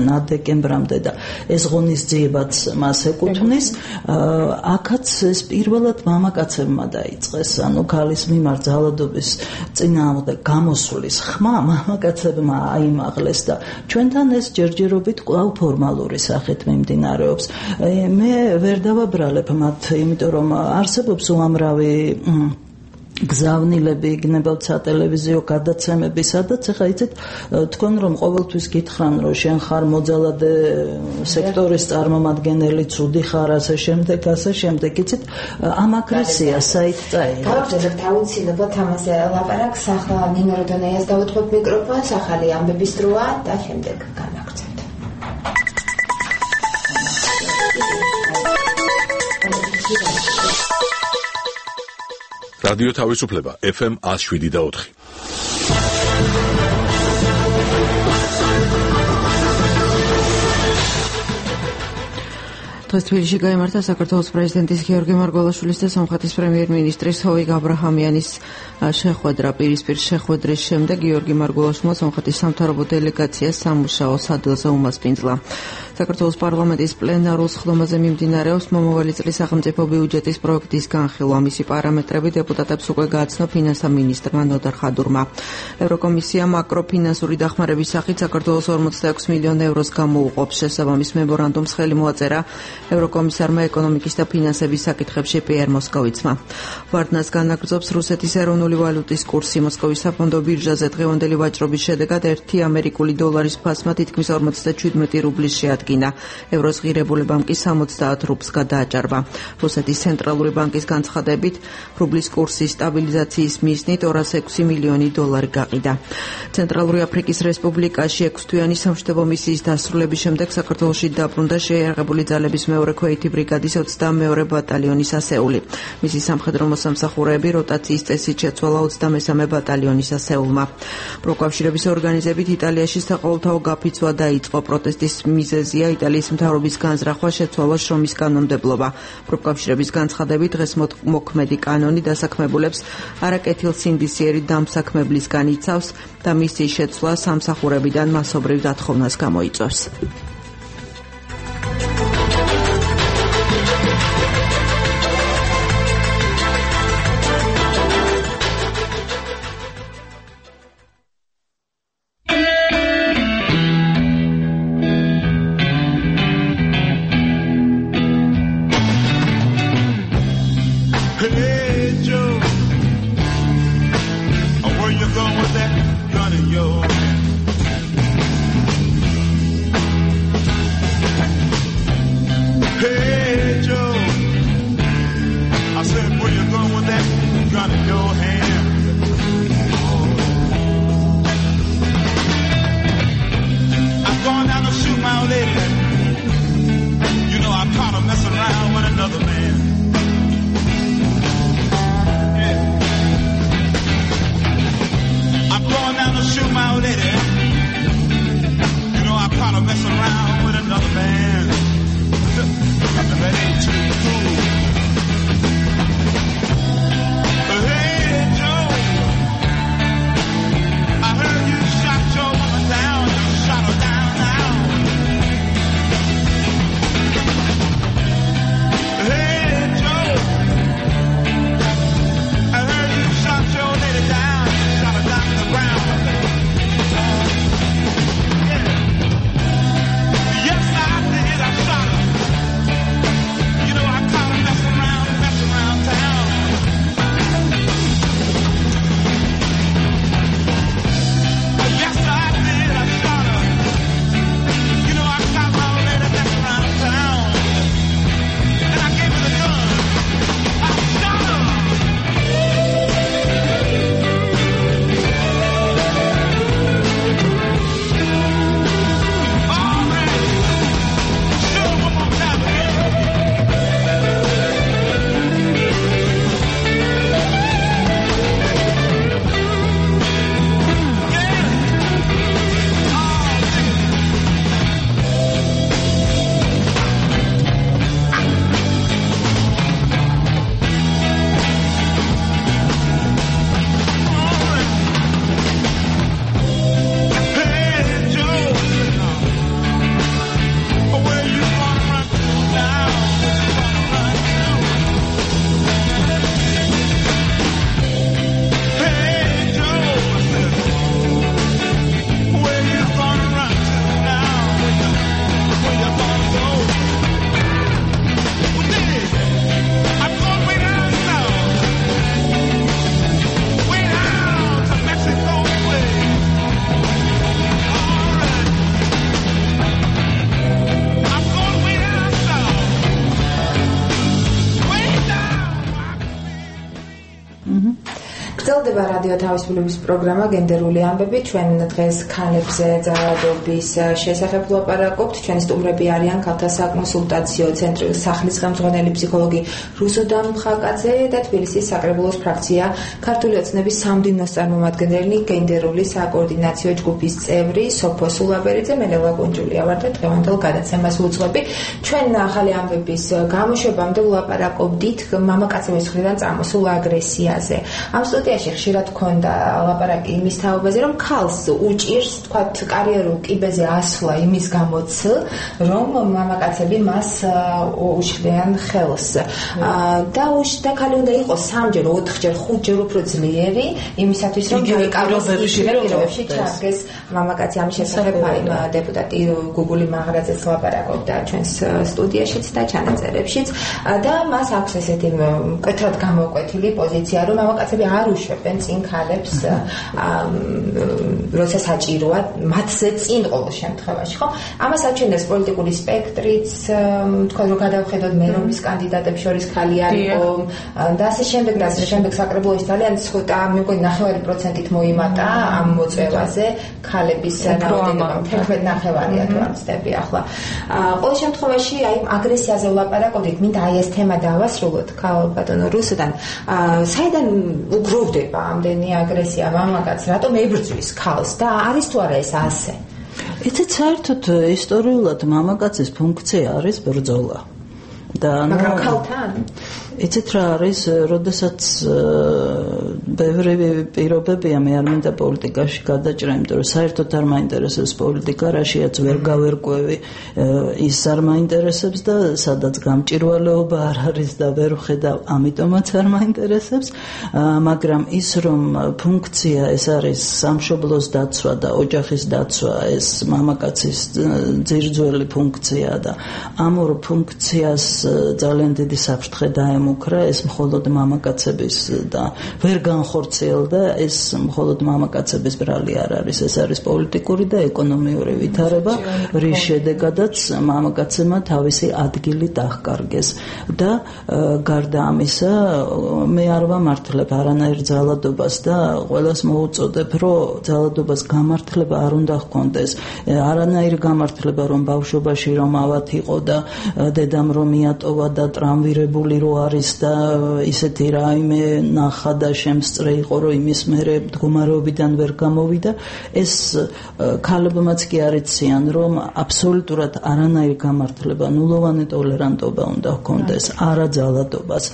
იწვევენ 10 დეკემბრამდე და ეს ღონისძიებაც მას ეკუთვნის. აქაც ეს პირველად მამაკაცებმა დაიწყეს, ანუ ქალის მიმართ ძალადობის წინააღმდეგ გამოსვლის ხმა მამაკაცებმა აიმაღლეს და ჩვენთან ეს ჯერჯერობით კვლავ ფორმალური სახით მიმდინარეობს. მე ვერ დავაბრალებ მათ, იმიტომ რომ არსებობს უამრავი გზავნილები იქნებათ სატელევიზიო გადაცემები, სადაც ახლა იცით თქვენ რომ ყოველთვის გითხრან რომ შენ ხარ მოძალადე სექტორის წარმომადგენელი, ცუდი ხარ, ასე შემდეგ, იცით ამაგრესია საით წაიღებს. გავაგრძელებთ აუცილებლად ამაზე ლაპარაკს. ახლა ნინო როდონეიას დავუთმობ მიკროფონს, ახალი ამბების დროა და შემდეგ განაგრძელებთ. რადიო თავისუფლება FM 107.4. დღეს თბილისში გაიმართა საქართველოს პრეზიდენტის გიორგი მარგველაშვილის და სომხეთის პრემიერ-მინისტრის ჰოვიგ აბრაჰამიანის შეხვედრა. პირისპირ შეხვედრის შემდეგ გიორგი მარგველაშვილმა სომხეთის სამთავრობო დელეგაციას სამუშაო სადელზე უმასპინძლა. საქართველოს პარლამენტის პლენარულ სხდომაზე მიმდინარეობს მომავალი წლის სახელმწიფო ბიუჯეტის პროექტის განხილვა. მისი პარამეტრები დეპუტატებს უკვე გააცნო ფინანსთა მინისტრმა ნოდარ ხადურმა. ევროკომისია მაკროფინანსური დახმარების სახით საქართველოს 46 მილიონ ევროს გამოუყოფს. შესაბამის მემორანდუმს ხელი მოაწერა ევროკომისარმა ეკონომიკის და ფინანსების საკითხებში პიერ მოსკოვიცმა. ვარდნას განაგრძობს რუსეთის ეროვნული ვალუტის კურსი. მოსკოვის საფონდო ბირჟაზე დღევანდელი ვაჭრობის შედეგად 1 ამერიკული დოლარის ფასმა თითქმის 57 რუბლის შეადგინა. ევროს ღირებულებამ კი 70 რუბლს გადააჭარბა. რუსეთის ცენტრალური ბანკის განცხადებით, რუბლის კურსის სტაბილიზაციის მიზნით 206 მილიონი დოლარი გაყიდა. ცენტრალური აფრიკის რესპუბლიკაში 6-თვიანი სამშვიდობო მისიის დასრულების შემდეგ საქართველოში დაბრუნდა შეიარაღებული ძალების მეორე ქვეითი ბრიგადის 22 ბატალიონის ასეული. მისი სამხედრო მოსამსახურეები როტაციის წესით შეცვალა 23 ბატალიონის ასეულმა. პროკავშირების ორგანიზებით იტალიაში საყოველთაო გაფიცვა დაიწყო. პროტესტის მიზეზია იტალიის მთავრობის განზრახვა, შეცვალა შრომის კანონმდებლობა. პროკავშირების განცხადებით დღეს მოქმედი კანონი დასაქმებულებს არაკეთილსინდისიერი დამსაქმებლისგან იცავს და მისი შეცვლა სამსახურებიდან მასობრივ დათხოვნას გამოიწვევს. გრძელდება რადიო თავისუფლების პროგრამა გენდერული ამბები. ჩვენ დღეს ქალებზე ძალადობის შესახებ ვლაპარაკობთ. ჩვენი სტუმრები არიან ქალთა საკონსულტაციო ცენტრის სახლის ხელმძღვანელი ფსიქოლოგი რუსუდან მხაკაძე და თბილისის საკრებულოს ფრაქცია ქართული ოცნების სამდინოს წარმომადგენელი გენდერული საკოორდინაციო ჯგუფის წევრი სოფო სულაბერიძე. მე ლელა კუნჯულია ვარ და დღევანდელ გადაცემას ვუძღვები. ჩვენ ახალი ამბების გამოშვებამდე ვლაპარაკობდით მამაკაცების მხრიდან წამოსულ აგრესიაზე. ამ სტუდიაში ხშირად გქონდა ლაპარაკი იმის თაობაზე, რომ ქალს უჭირს, თქვათ, კარიერულ კიბეზე ასვლა იმის გამოც, რომ მამაკაცები მას უშლიან ხელს. და ქალი უნდა იყოს 3-ჯერ, 4-ჯერ, 5-ჯერ უფრო ძლიერი იმისათვის, რომ გაიკაროს პირობებში ჩადგეს მამაკაცი. ამის შესახებ დეპუტატი გუგული მაღრაძეც ლაპარაკობდა ჩვენს სტუდიაშიც და ჩანაწერებშიც და მას აქვს ესეთი მკვეთრად გამოკვეთილი პოზიცია, რომ მამაკაცები არ უშვებენ წინ ქალებს, როცა საჭიროა, მათზე წინ ყოველ შემთხვევაში, ხო? ამას აჩვენებს პოლიტიკური სპექტრიც, თქვა რომ გადავხედოთ მერობის კანდიდატებს შორის ქალი არ იყო და ასე შემდეგ და ასე შემდეგ. საკრებულოში ძალიან ცოტა, მე მგონი 9% მოიმატა ამ მოწვევაზე ქალების რაოდენობა 11.9%-ია თუ არ ვცდები ახლა. ყოველ შემთხვევაში აი აგრესიაზე ვლაპარაკობდით, მინდა აი ეს თემა დავასრულოთ ბატონო რუსუდან. საიდან უგროვდება ამდენი აგრესია მამაკაცს, რატომ ებრძვის ქალს და არის თუ არა ეს ასე? იცით, საერთოდ ისტორიულად მამაკაცის ფუნქცია არის ბრძოლა. მაგრამ ქალთან? იცით რა არის, როდესაც ბევრი პირობებია, მე არ მინდა პოლიტიკაში გადაჭრა, იმიტომ რომ საერთოდ არ მაინტერესებს პოლიტიკა, რაშიაც ვერ გავერკვევი, ის არ მაინტერესებს და სადაც გამჭირვალეობა არ არის და ვერ ვხედავ, ამიტომაც არ მაინტერესებს, მაგრამ ის რომ ფუნქცია ეს არის სამშობლოს დაცვა და ოჯახის დაცვა, ეს მამაკაცის ძირძველი ფუნქცია და ამ ორ ფუნქციას ძალიან დიდი საფრთხე დაემუქრა, ეს მხოლოდ მამაკაცების და ვერ განხორციელდა, ეს მხოლოდ მამაკაცების ბრალი არ არის, ეს არის პოლიტიკური და ეკონომიური ვითარება, რის შედეგადაც მამაკაცებმა თავისი ადგილი დაჰკარგეს და გარდა ამისა მე არ ვამართლებ არანაირ ძალადობას და ყველას მოუწოდებ, რომ ძალადობას გამართლება არ უნდა ჰქონდეს, არანაირი გამართლება რომ ბავშვობაში რომ ავად იყო და დედამ რომ მიატოვა და ტრამვირებული რო არის და ისეთი რაიმე ნახა და შემსწრე იყო, რომ იმის მერე მდგომარეობიდან ვერ გამოვიდა, ეს ქალებმაც კი არ იციან, რომ აბსოლუტურად არანაირი გამართლება, ნულოვანი ტოლერანტობა უნდა ჰქონდეს არაძალადობას.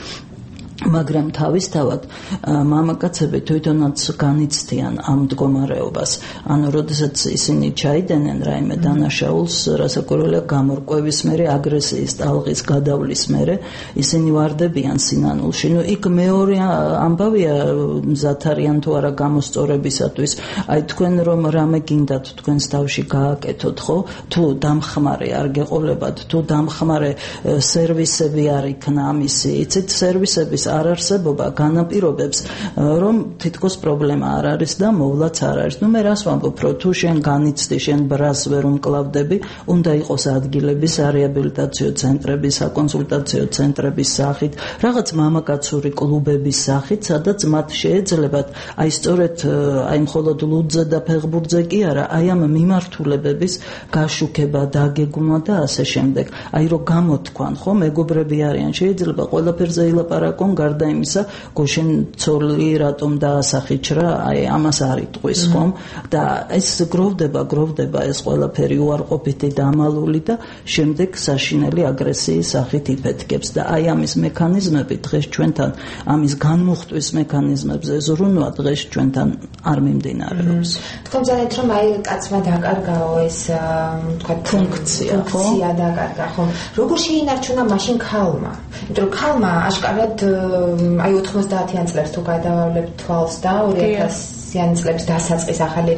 მაგრამ თავისთავად მამაკაცები თვითონაც განიცდიან ამ მდგომარეობას. ანუ როდესაც ისინი ჩაიდენენ რაიმე დანაშაულს, რასაკვირველია გამორკვევის მერე, აგრესიის ტალღის გადავლის მერე, ისინი ვარდებიან სინანულში. ნუ იქ მეორე ამბავია, მზად არიან თუ არა გამოსწორებისათვის. აი თქვენ რომ რამე გინდათ თქვენს თავში გააკეთოთ, ხო? თუ დამხმარე არ გეყოლებათ, თუ დამხმარე სერვისები არ იქნა ამისი, იცით, სერვისების არარსებობა განაპირობებს, რომ თითქოს პრობლემა არ არის და მოვლაც არ არის. ნუ მე რას ვამბობ, რომ თუ შენ განიცდი, შენ ბრას ვერ უმკლავდები, უნდა იყოს ადგილები სარეაბილიტაციო ცენტრების, საკონსულტაციო ცენტრების სახით, რაღაც მამაკაცური კლუბების სახით, სადაც მათ შეეძლებათ, აი სწორედ აი მხოლოდ ლუდზე და ფეხბურთზე კი არა, აი ამ მიმართულებების გაშუქება, დაგეგმვა და ასე შემდეგ. აი რომ გამოთქვან, ხო, მეგობრები არიან, შეიძლება ყველაფერზე ილაპარაკონ, გარდა იმისა, გუშინ ცოლი რატომ დაასახიჩრა, აი ამას არ იტყვის, ხომ? და ეს გროვდება ეს ყველაფერი უარყოფითი და ამალული და შემდეგ საშინელი აგრესიის სახით იფეთქებს და აი ამის მექანიზმები დღეს ჩვენთან, ამის განმუხტვის მექანიზმებზე ზრუნვა დღეს ჩვენთან არ მიმდინარეობს. თქვენ ძალეთ რომ აი კაცმა დაკარგაო ეს თქვა ფუნქცია დაკარგა, ხო? როგორ შეინარჩუნა მაშინ ქალმა? იმიტომ რომ ქალმა აშკარად აი 90-იან წლებს თუ გადავავლებთ თვალს და 2000-იანი წლების დასაწყის ახალი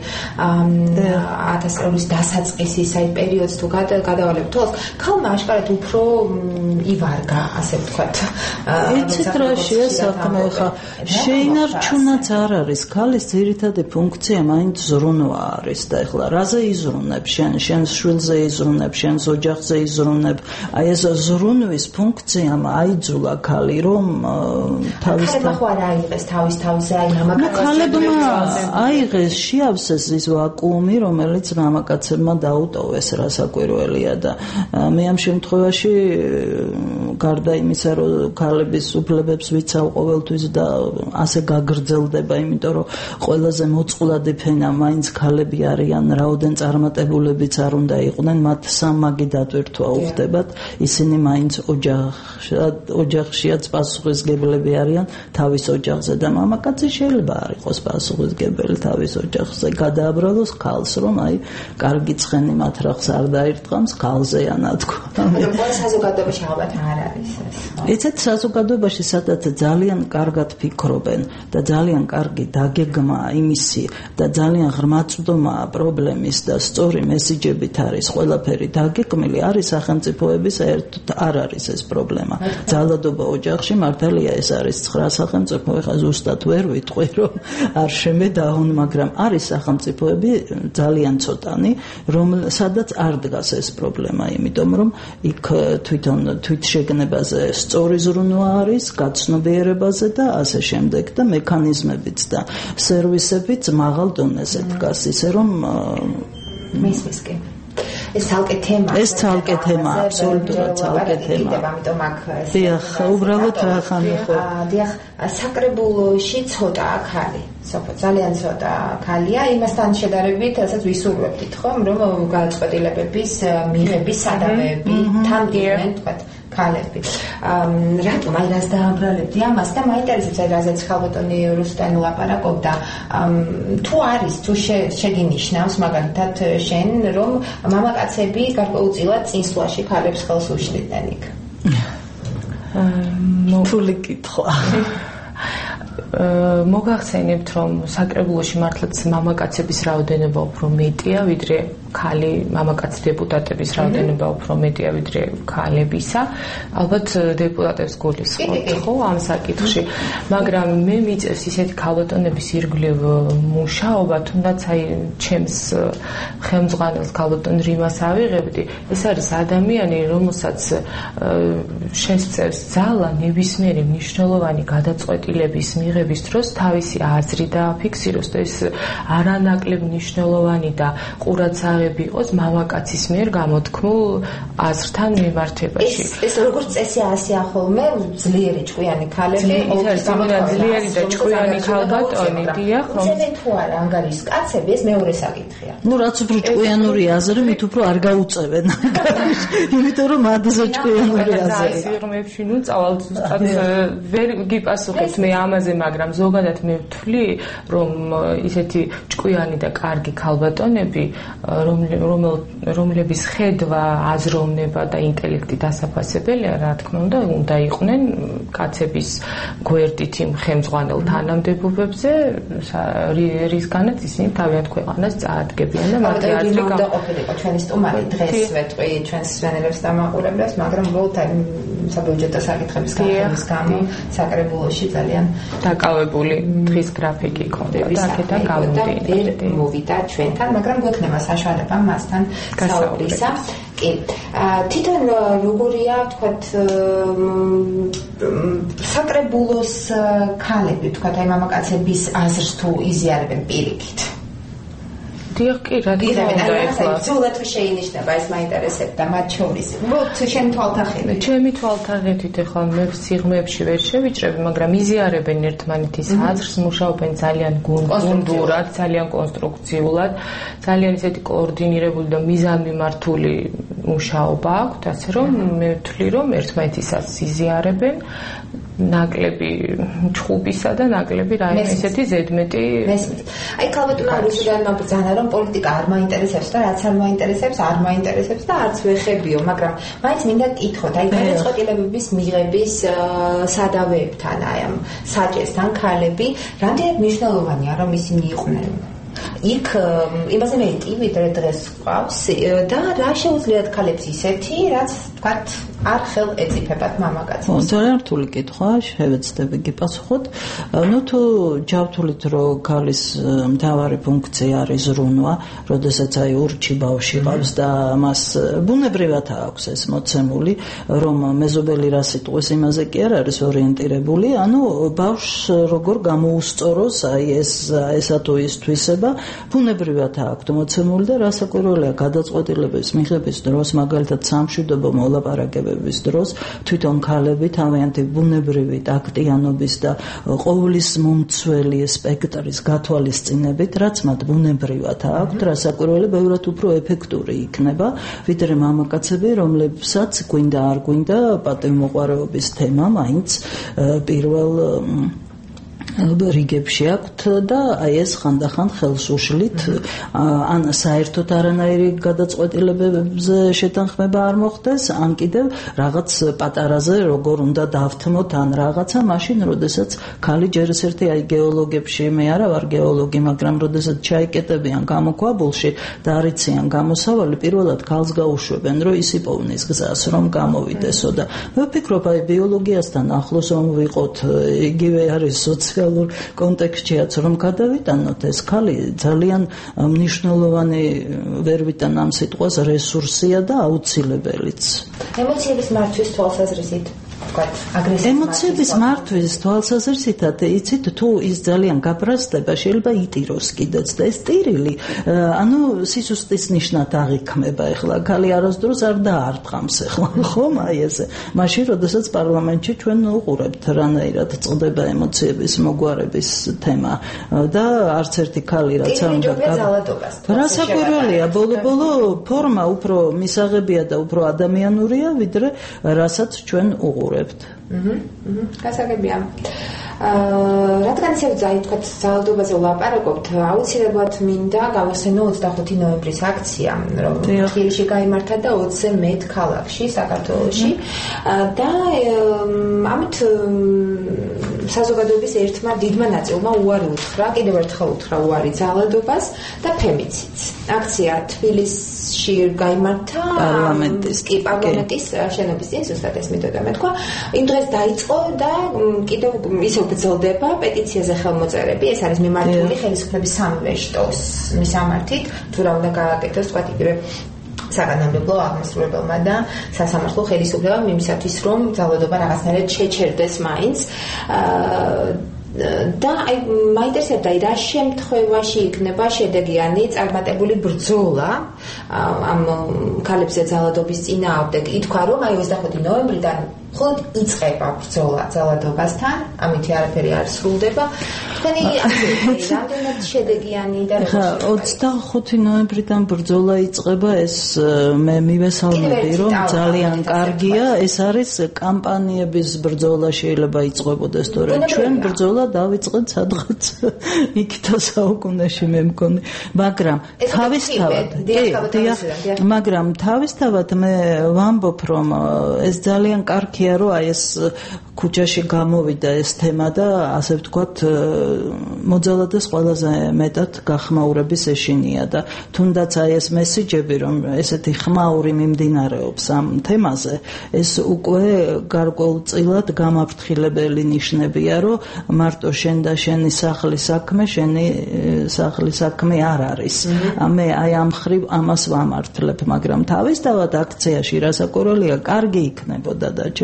1000 წლების დასაწყისის აი პერიოდს თუ გადავალებთ თვალს, ქალმა აშკარად უფრო ივარგა, ასე ვთქვათ. იცით რა შეასახმე ხა შეინარჩუნაც არ არის ქალის ძირითადი ფუნქცია მაინც ზრუნვა არის და ეხლა რაზე იზრუნებ შენ შვილზე იზრუნებ შენს ოჯახზე იზრუნებ აი ეს ზრუნვის ფუნქციამ აიძულა ქალი რომ თავის თავზე აი მამაკაცებმა აიღეს შეავსეს ის ვაკუუმი რომელიც მამაკაცებმა დაუტოვეს რასაკვირველია და მე ამ შემთხვევაში გარდა იმისა რომ ქალების უფლებებს ვიცავ ყოველთვის და ასე გაგრძელდება იმიტომ რომ ყველაზე მოწყვლადი ფენა მაინც ქალები არიან რაოდენ წარმატებულებიც არ უნდა იყვნენ მათ სამმაგი დატვირთვა უხდებათ ისინი მაინც ოჯახშიაც პასუხისმგებლები არიან თავის ოჯახზე და მამაკაცი შეიძლება არ იყოს პასუხისმგებელი თავის ოჯახზე გადააბრალოს ქალს რომ აი კარგი ცხენი მათ რახს არ დაირტყამს ქალზეა ნათქვა მაგრამ საზოგადოებაში ალბათ არ არის ეს იცით საზოგადოებაში სადაც ძალიან კარგად ფიქრობენ და ძალიან კარგი დაგეგმა იმისი და ძალიან ღრმაწვდომაა პრობლემის და სწორი მესიჯებით არის ყველაფერი დაგეგმილი არის სახელმწიფოების საერთოდ არ არის ეს პრობლემა ძალადობა ოჯახში მართალია ეს არის 9 სახელმწიფო ეხლა ზუსტად ვერ ვიტყვი რომ არ შემედაონ მაგრამ არის სახელმწიფოები ძალიან ცოტანი სადაც არ დგას ეს პრობლემა იმიტომ რომ იქ თვითონ თვითშეგნებაზე სწორი ზრუნვა არის გაცნობიერებაზე და ასე შემდეგ და მექანიზმებიც და სერვისებიც მაღალ დონეზე დგას ისე რომ მისმისკენ ეს ცალკე თემაა ეს ცალკე თემაა აბსოლუტურად ცალკე თემაა ამიტომ აქ დიახ უბრალოდ რა ხანი ხო დიახ საკრებულოში ცოტაა ქალი სოფო ძალიან ცოტა ქალია იმასთან შედარებით რასაც ვისურვებდით ხომ რომ გადაწყვეტილებების მიღების სადავეები თან დიენ თქვა ქალები. რატომ აი რას დააბრალებდი ამას და მაინტერესებს აი რაზეც ხალბატონი რუსტანი ლაპარაკობდა თუ არის თუ შეგინიშნავს მაგალითად შენ რომ მამაკაცები გარკვეულწილად წინსვლაში ქალებს ხელს უშლიდნენ იქ. რთული კითხვა. მოგახსენებთ რომ საკრებულოში მართლაც მამაკაცების რაოდენობა უფრო მეტია ვიდრე ქალი მამაკაც დეპუტატების რაოდენობა უფრო მეტია ვიდრე ქალებისა ალბათ დეპუტატებს გულისხმობთ ხო ამ საკითხში მაგრამ მე მიწევს ისეთი ქალბატონების ირგვლივ მუშაობა თუნდაც აი ჩემს ხელმძღვანელს ქალბატონ რიმას ავიღებდი ეს არის ადამიანი რომელსაც შესწევს ძალა ნებისმიერი მნიშვნელოვანი გადაწყვეტილების მიღების დროს თავისი აზრი დააფიქსიროს და ეს არანაკლებ მნიშვნელოვანი და ყურადღება იყოს მამაკაცის მიერ გამოთქმულ აზრთან მიმართებაში. ეს როგორც წესია ასეა ხოლმე ძლიერი ჭკვიანი ქალები, ძლიერი და ჭკვიანი ქალბატონი, დიახ, რომ თუ არა ანგარის კაცები ეს მეორე საკითხია. ნუ რაც უფრო ჭკვიანური აზრი, მით უფრო არ გაუწევენ. იმიტომ რომ ადზე ჭკვიანური აზრი. სიღრმეებში ნუ წავალ ზუსტად ვერ გიპასუხებთ მე ამაზე, მაგრამ ზოგადად მე ვთვლი, რომ ისეთი ჭკვიანი და კარგი ქალბატონები რომლების ხედვა, აზროვნება და ინტელექტი დასაფასებელია, რა თქმა უნდა იყვნენ კაცების გვერდით იმ ხელმძღვანელ თანამდებობებზე, რისგანაც ისინი თავიანთ ქვეყანას წაადგებიან და მათი აზრი უნდა ყოფილიყო ჩვენი სტუმარი დღეს ვეტყვი ჩვენს სვენელებს და მაყურებლებს, მაგრამ უბრალოდ საბიუჯეტო საკითხების განხილვის გამო საკრებულოში ძალიან დაკავებული დღის გრაფიკი ქონდა და აქედან გამომდინარე მოვიდა ჩვენთან, მაგრამ გვექნება საშუალება მასთან საუბრისა. კი. თვითონ როგორია, ვთქვათ, საკრებულოს ქალები, ვთქვათ, აი მამაკაცების აზრს თუ იზიარებენ პირიქით. დიახ, კი, რა თქმა უნდა, ეხლა ზოგადად შეინიშნება ეს მაინტერესებდა მათ შორის. უბრალოდ შენ თვალთახედვით. ჩემი თვალთახედვით ეხლა მე სიღრმეებში ვერ შევიჭრები, მაგრამ იზიარებენ ერთმანეთის აზრს, მუშაობენ ძალიან გუნდურად, ძალიან კონსტრუქციულად, ძალიან ისეთი კოორდინირებული და მიზანმიმართული მუშაობა აქვთ, ასე რომ მე ვთვლი, რომ ერთმანეთისაც იზიარებენ ნაკლები ჩხუბისა და ნაკლები რაიმე ესეთი ზედმეტი. აი ქალბატონმა რუსუდან მაბრძანა რომ პოლიტიკა არ მაინტერესებს და რაც არ მაინტერესებს, არ მაინტერესებს და არც ვეხებიო, მაგრამ მაინც მინდა გითხოთ, აი გადაწყვეტილებების მიღების სადავეებთან, აი ამ საჭესთან ქალები, რამდენად მნიშვნელოვანია რომ ისინი იყვნენ იქ იმაზე მეტი ვიდრე დღეს ყავს და რა შეუძლიათ ქალებს ისეთი, რაც თქვათ არ ხელ ეწიფებათ მამაკაცებს. ძალიან რთული კითხვა, შევეცდები გიპასუხოთ. თუ ჯავთულით რომ ქალის მთავარი ფუნქცია არის ზრუნვა, როდესაც აი ურჩი ბავშვი ყავს და მას ბუნებრივად აქვს ეს მოცემული, რომ მეზობელი რა სიტყვის იმაზე კი არ არის ორიენტირებული, ანუ ბავშვს როგორ გამოუსწოროს აი ესა თუ ის თვისება, ბუნებრივად აქვს მოცემული და რასაკვირველია გადაწყვეტილების მიღების დროს, მაგალითად სამშვიდობო მოლაპარაკებების დროს თვითონ ქალები თავიანთი ბუნებრივი აქტიანობის და ყოვლის მომცველი სპექტრის გათვალისწინებით, რაც მათ ბუნებრივად აქვს, რასაკვირველია ბევრად უფრო ეფექტური იქნება, ვიდრე მამაკაცები, რომლებსაც გვინდა არ გვინდა პატივმოყვარეობის თემა მაინც პირველ რიგებში აქვთ და აი ეს ხანდახან ხელს უშლით ან საერთოდ არანაირი გადაწყვეტილებებზე შეთანხმება არ მოხდეს, ან კიდევ რაღაც პატარაზე როგორ უნდა დავთმოთ ან რაღაცა, მაშინ როდესაც ქალი ჯერ ერთი აი გეოლოგებში, მე არა ვარ გეოლოგი, მაგრამ როდესაც ჩაიკეტებიან გამოქვაბულში და არიციან გამოსავალი, პირველად ქალს გაუშვებენ, რომ ის იპოვნის გზას, რომ გამოვიდესო და მე ვფიქრობ, აი ბიოლოგიასთან ახლოს რომ ვიყოთ, იგივე არის კონტექსტშიაც რომ გადავიტანოთ, ეს ქალი ძალიან მნიშვნელოვანი ვერ ვიტან ამ სიტყვას რესურსია და აუცილებელიც. ემოციების მართვის თვალსაზრისით ემოციების მართვის თვალსაზრისითაც იცით, თუ ის ძალიან გაბრაზდება, შეიძლება იტიროს კიდეც და ეს ტირილი, ანუ სისუსტის ნიშნად აღიქმება. ეხლა ქალი არასდროს არ დაარტყამს ეხლა, ხომ აი ესე. მაშინ, როდესაც პარლამენტში ჩვენ უყურებთ რანაირად წყდება ემოციების მოგვარების თემა და არც ერთი ქალი რაც არ უნდა რასაკვირველია, ბოლო-ბოლო ფორმა უფრო მისაღებია და უფრო ადამიანურია, ვიდრე რასაც ჩვენ უყურებთ. გასაგებია. რადგან ისევ თქვათ ძალადობაზე ვლაპარაკობთ, აუცილებლად მინდა გავახსენო 25 ნოემბრის აქცია, რომ თბილისში გაიმართა და 20-ზე მეტ ქალაქში საქართველოში და ამით საზოგადოების ერთმა დიდმა ნაწილმა უარი უთხრა, კიდევ ერთხელ უთხრა უარი ძალადობას და ფემიციდს. აქცია თბილისში გაიმართა პარლამენტის შენობის წინ, ზუსტად ეს მითოდა მე თქვა. იმ დღეს დაიწყო და კიდევ ისევ გრძელდება პეტიციაზე ხელმოწერები, ეს არის მიმართული ხელისუფლების სამივე შტოს მისამართით, თუ რა უნდა გააკეთოს, თქვა იგივე საკანონმდებლო აღმასრულებელმა და სასამართლო ხელისუფლებამ იმისათვის, რომ ძალადობა რაღაცნაირად შეჩერდეს მაინც და აი მაინტერესებდა რა შემთხვევაში იქნება შედეგიანი წარმატებული ბრძოლა ამ ქალებზე ძალადობის წინააღმდეგ. ითქვა, რომ აი 25 ნოემბრიდან ხოდ იწყება ბრძოლა ძალადობასთან, ამითი არაფერი არ სრულდება. თქვენი რამდენად შედეგიანი და 25 ნოემბრიდან ბრძოლა იწყება, ეს მე მივესალმები, რომ ძალიან კარგია, ეს არის კამპანიების ბრძოლა შეიძლება იწყებოდეს, თორემ ჩვენ ბრძოლა დავიწყეთ სადღაც იქითო საუკუნეში მე მგონი, მაგრამ თავისთავად მე ვამბობ, რომ ეს ძალიან კარგი რომ აი ეს ქუჩაში გამოვიდა ეს თემა და ასე ვთქვათ მოძალადეს ყველაზე მეტად გახმაურების ეშინია და თუნდაც აი ეს მესიჯები რომ ესეთი ხმაური მიმდინარეობს ამ თემაზე, ეს უკვე გარკვეულწილად გამაფრთხილებელი ნიშნებია, რომ მარტო შენ და შენი სახლის საქმე არ არის. მე აი ამ ხრივ ამას ვამართლებ, მაგრამ თავისთავად აქციაში რასაკვირველია, კარგი იქნებოდა და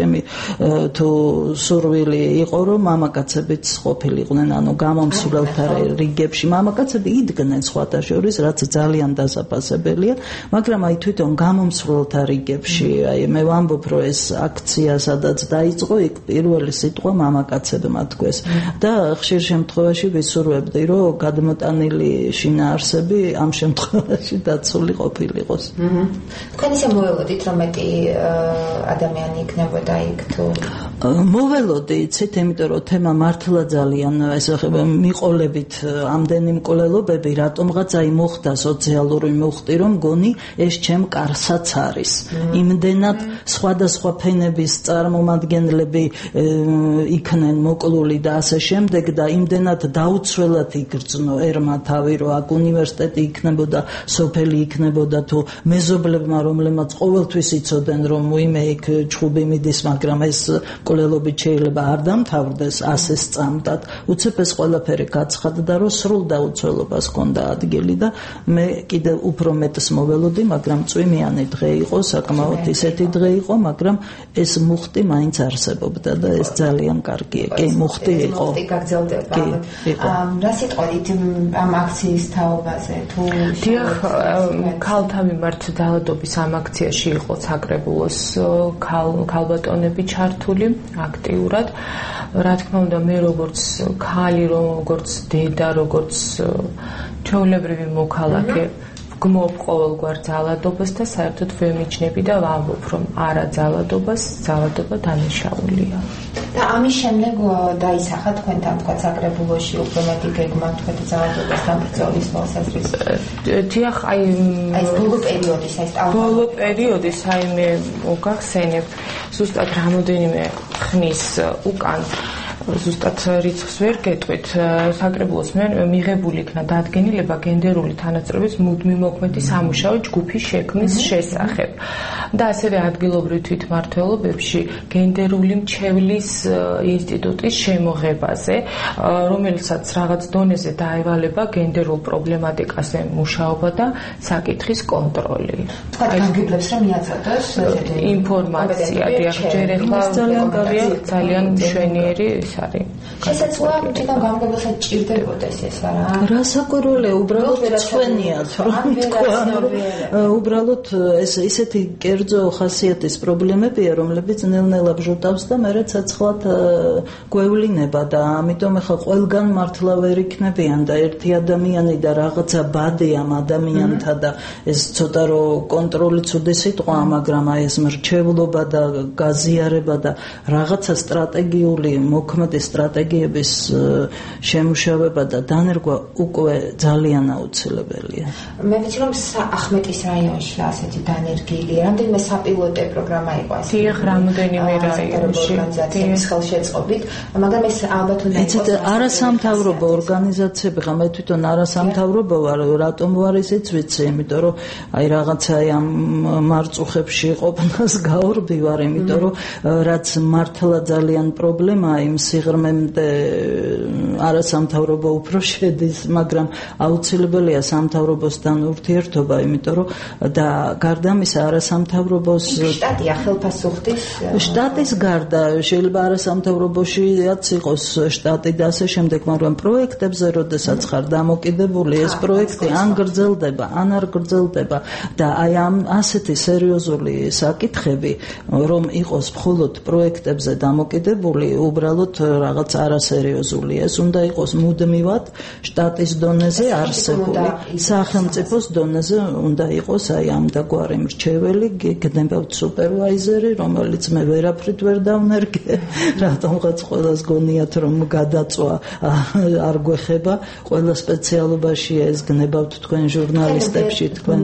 ჩემი თუ სურვილი იყო რომ მამაკაცებიც ყოფილიყვნენ ანუ გამომსვლელთა რიგებში მამაკაცები იდგნენ სხვათა შორის რაც ძალიან დასაფასებელია მაგრამ აი თვითონ გამომსვლელთა რიგებში აი მე ვამბობ რომ ეს აქცია სადაც დაიწყო იქ პირველი სიტყვა მამაკაცებმა თქვეს და ხშირ შემთხვევაში ვისურვებდი რომ გადმოტანილი შინაარსები ამ შემთხვევაში დაცული ყოფილიყოს. თქვენ ისე მოველოდით რომ მეტი ადამიანი იქნებოდა იქ თუ მოველოდი იცით იმიტომ რომ თემა მართლა ძალიან ეს მიყოლებით ამდენი მკვლელობები რატომღაც აი მოხდა სოციალური მუხტი რომ გონი ეს ჩემ კარსაც არის იმდენად სხვადასხვა ფენების წარმომადგენლები იქნენ მოკლული და ასე შემდეგ და იმდენად დაუცველად იგრძნო ერმა თავი რომ აქ უნივერსიტეტი იქნებოდა სოფელი იქნებოდა თუ მეზობლებმა რომლებმაც ყოველთვის იცოდნენ რომ ვიმე იქ ჩხუბი მიდის მაგრამ ეს მკვლელობით შეიძლება არ დამთავრდეს ასე სწამდათ უცებ ეს ყველაფერი გაცხადდა რომ სრულ დაუცველობას ჰქონდა ადგილი და მე კიდევ უფრო მეტს მოველოდი მაგრამ წვიმიანი დღე იყო საკმაოდ ისეთი დღე იყო მაგრამ ეს მუხტი მაინც არსებობდა და ეს ძალიან კარგია კი მუხტი იყო მუხტი გაგრძელდება რა სიტყვით ამ აქციის თაობაზე თუ ქალთა მიმართ ძალადობის ამ აქციაში იყო საკრებულოს ქალბატონები ჩართული აქტიურად რა თქმა უნდა მე როგორც ქალი როგორც დედა როგორც ჩვეულებრივი მოქალაქე გმობ ყოველგვარ ძალადობას და საერთოდ ვემიჩნები და ვამბობ რომ არა ძალადობა დამიშაულია და ამის შემდეგ დაისახა თქვენთან თქვა საკრებულოში უფრო მეტი გეგმა თქვენი ძალადობის დამბრძოლის მოსაზრით დიახ აი ბოლო პერიოდის აი მე მოგახსენებ ზუსტად რამოდენიმე ხნის უკან ზუსტად რიცხვს ვერ გეტყვით საკრებულოს მიღებული იქნა დადგენილება გენდერული თანასწორობის მუდმივ მოქმედი სამუშაო ჯგუფის შექმნის შესახებ და ასევე ადგილობრივ თვითმმართველობებში გენდერული მრჩევლის ინსტიტუტის შემოღებაზე რომელსაც რაღაც დონეზე დაევალება გენდერულ პრობლემატიკაზე მუშაობა და საკითხის კონტროლი თქვა გაგიგებს რომ მიაწოდოს ინფორმაცია დიახ ჯერ ახლა ძალიან მშვენიერი შესაძლოა თვითონ გამგებელსაც ჭირდებოდეს ეს არა რასაკვირველია უბრალოდ ჩვენიათ რომ თქვა უბრალოდ ეს ისეთი კერძო ხასიათის პრობლემებია რომლებიც ნელ-ნელა ბჟუტავს და მერე ცეცხლად გვევლინება და ამიტომ ახლა ყველგან მართლა ვერ იქნებიან და ერთი ადამიანი და რაღაცა ბადი ამ ადამიანთა და ეს ცოტა რომ კონტროლიც უდი სიტყვა მაგრამ აი ეს მრჩევლობა და გაზიარება და რაღაცა სტრატეგიული მოქმედი სტრატეგიების შემუშავება და დანერგვა უკვე ძალიან აუცილებელია. მე ვიცი რომ ახმეტის რაიონში ასეთი დანერგილია. რამდენიმე საპილოტო პროგრამა იყო ასე. დიახ, რამდენიმე რაიონში ორგანიზაციების ხელშეწყობით, მაგრამ ეს ალბათ უნდა იყოს არასამთავრობო ორგანიზაციები, ხა მე თვითონ არასამთავრობო ვარ, რატომ ვარ ისიც ვიცი, იმიტომ რომ აი რაღაცა ამ მარწუხებში ყოფნას გაორბი ვარ, იმიტომ რომ რაც მართლა ძალიან პრობლემაა იმ სიღრმემდე არასამთავრობო უფრო შედის, მაგრამ აუცილებელია სამთავრობოსთან ურთიერთობა, იმიტომ რომ და გარდა ამისა არასამთავრობოს შტატია ხელფასუხტის შტატის გარდა შეიძლება არასამთავრობოშიაც იყოს შტატი და ასე შემდეგ, მაგრამ პროექტებზე როდესაც ხარ დამოკიდებული, ეს პროექტი ან გრძელდება, ან არ გრძელდება და აი ამ ასეთი სერიოზული საკითხები, რომ იყოს მხოლოდ პროექტებზე დამოკიდებული, უბრალოდ რაღაც არასერიოზულია. ეს უნდა იყოს მუდმივად შტატის დონეზე არსებული, სახელმწიფოს დონეზე უნდა იყოს აი ამ დაგვარი მრჩეველი, გნებავთ სუპერვაიზერი, რომელიც მე ვერაფრით ვერ დავნერგე, რატომღაც ყველას გონიათ რომ გადაწვა არ გვეხება, ყველა სპეციალობაშია ეს გნებავთ თქვენ ჟურნალისტებში თქვენ.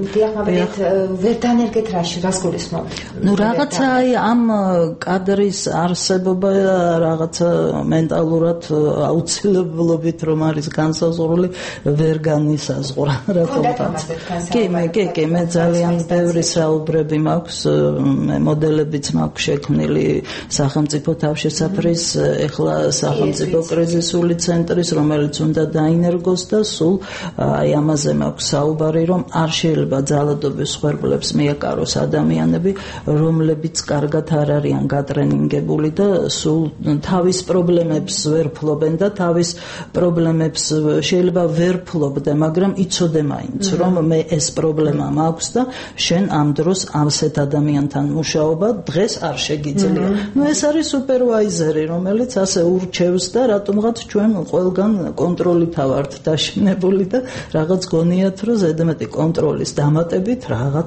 ვერ დანერგეთ რას გულისხმობთ? ნუ რაღაცა აი ამ კადრის არსებობა რაღაცა მენტალ ტოტალურად აუცილებლობით რომ არის განსაზღვრული ვერ განისაზღვრა რატომაც კი მე ძალიან ბევრი საუბრები მაქვს მე მოდელებიც მაქვს შექმნილი სახელმწიფო თავშესაფრის ეხლა სახელმწიფო კრიზისული ცენტრის რომელიც უნდა დაინერგოს და სულ აი ამაზე მაქვს საუბარი რომ არ შეიძლება ძალადობის ხერხლებს მიეკაროს ადამიანები რომლებიც კარგად არ არიან გატრენინგებული და სულ თავის პრობლემებს ვერ ფლობენ და თავის პრობლემებს შეიძლება ვერ ფლობდე მაგრამ იცოდე მაინც რომ მე ეს პრობლემა მაქვს და შენ ამ დროს ამსეთ ადამიანთან მუშაობა დღეს არ შეგიძლია ნუ ეს არის სუპერვაიზერი რომელიც ასე ურჩევს და რატომღაც ჩვენ ყველგან კონტროლით ავართ დაშინებული და რაღაც გონიათ რომ ზედმეტი კონტროლის დამატებით რაღაც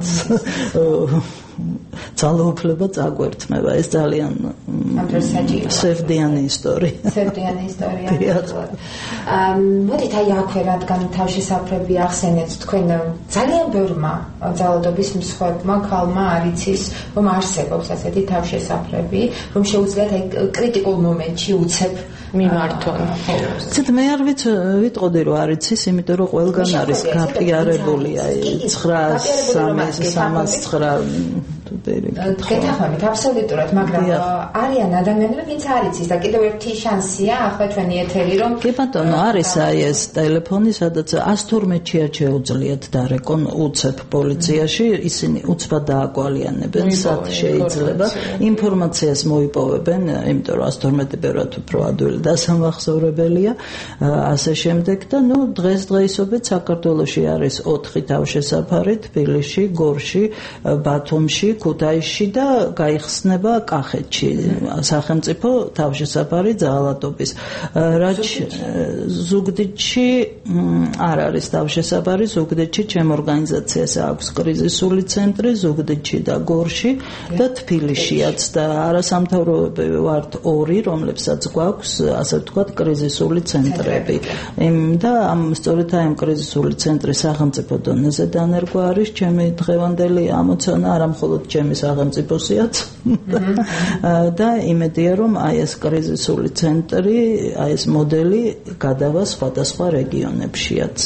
ძალაუფლება წაგვერთმება ეს ძალიან სევდიანი ისტორია მოდით აი აქვე რადგან თავშესაფრები ახსენეთ თქვენ ძალიან ბევრმა ძალადობის მსხვერპლმა ქალმა არ იცის რომ არსებობს ასეთი თავშესაფრები რომ შეუძლიათ აი კრიტიკულ მომენტში უცებ მიმართონ ცეთ მე არ ვიტყოდი რომ არ იცის იმიტომ რომ ყველგან არის გაპიარებული აი 939 გეთახმებით აბსოლუტურად მაგრამ არიან ადამიანები ვინც არ იცის და კიდევ ერთი შანსია ახლა ჩვენი ეთერი რომ კი ბატონო არის აი ეს ტელეფონი სადაც 112-ია შეუძლიათ დარეკონ უცებ პოლიციაში ისინი უცბად დააკვალიანებენ სად შეიძლება ინფორმაციას მოიპოვებენ იმიტომ რომ 112 ბევრად უფრო ადვილი დასამახსოვრებელია ასე შემდეგ და ნუ დღესდღეობით საქართველოში არის 4 თავშესაფარი თბილისში გორში ბათუმში ქუთაისში და გაიხსნება კახეთში სახელმწიფო თავშესაფარი ძალადობის რაც ზუგდიდში არ არის თავშესაფარი ზუგდიდში ჩემ ორგანიზაციას აქვს კრიზისული ცენტრი ზუგდიდში და გორში და თბილისშიაც და არასამთავრობო ვართ 2 რომლებსაც გვაქვს ასე ვთქვათ კრიზისული ცენტრები და სწორედ ამ კრიზისული ცენტრის სახელმწიფო დონეზე დანერგვა არის ჩემი დღევანდელი ამოცანა არა მხოლოდ ჩემი სახელმწიფოსიაც და იმედია რომ აი ეს კრიზისული ცენტრი აი ეს მოდელი გადავა სხვადასხვა რეგიონებშიაც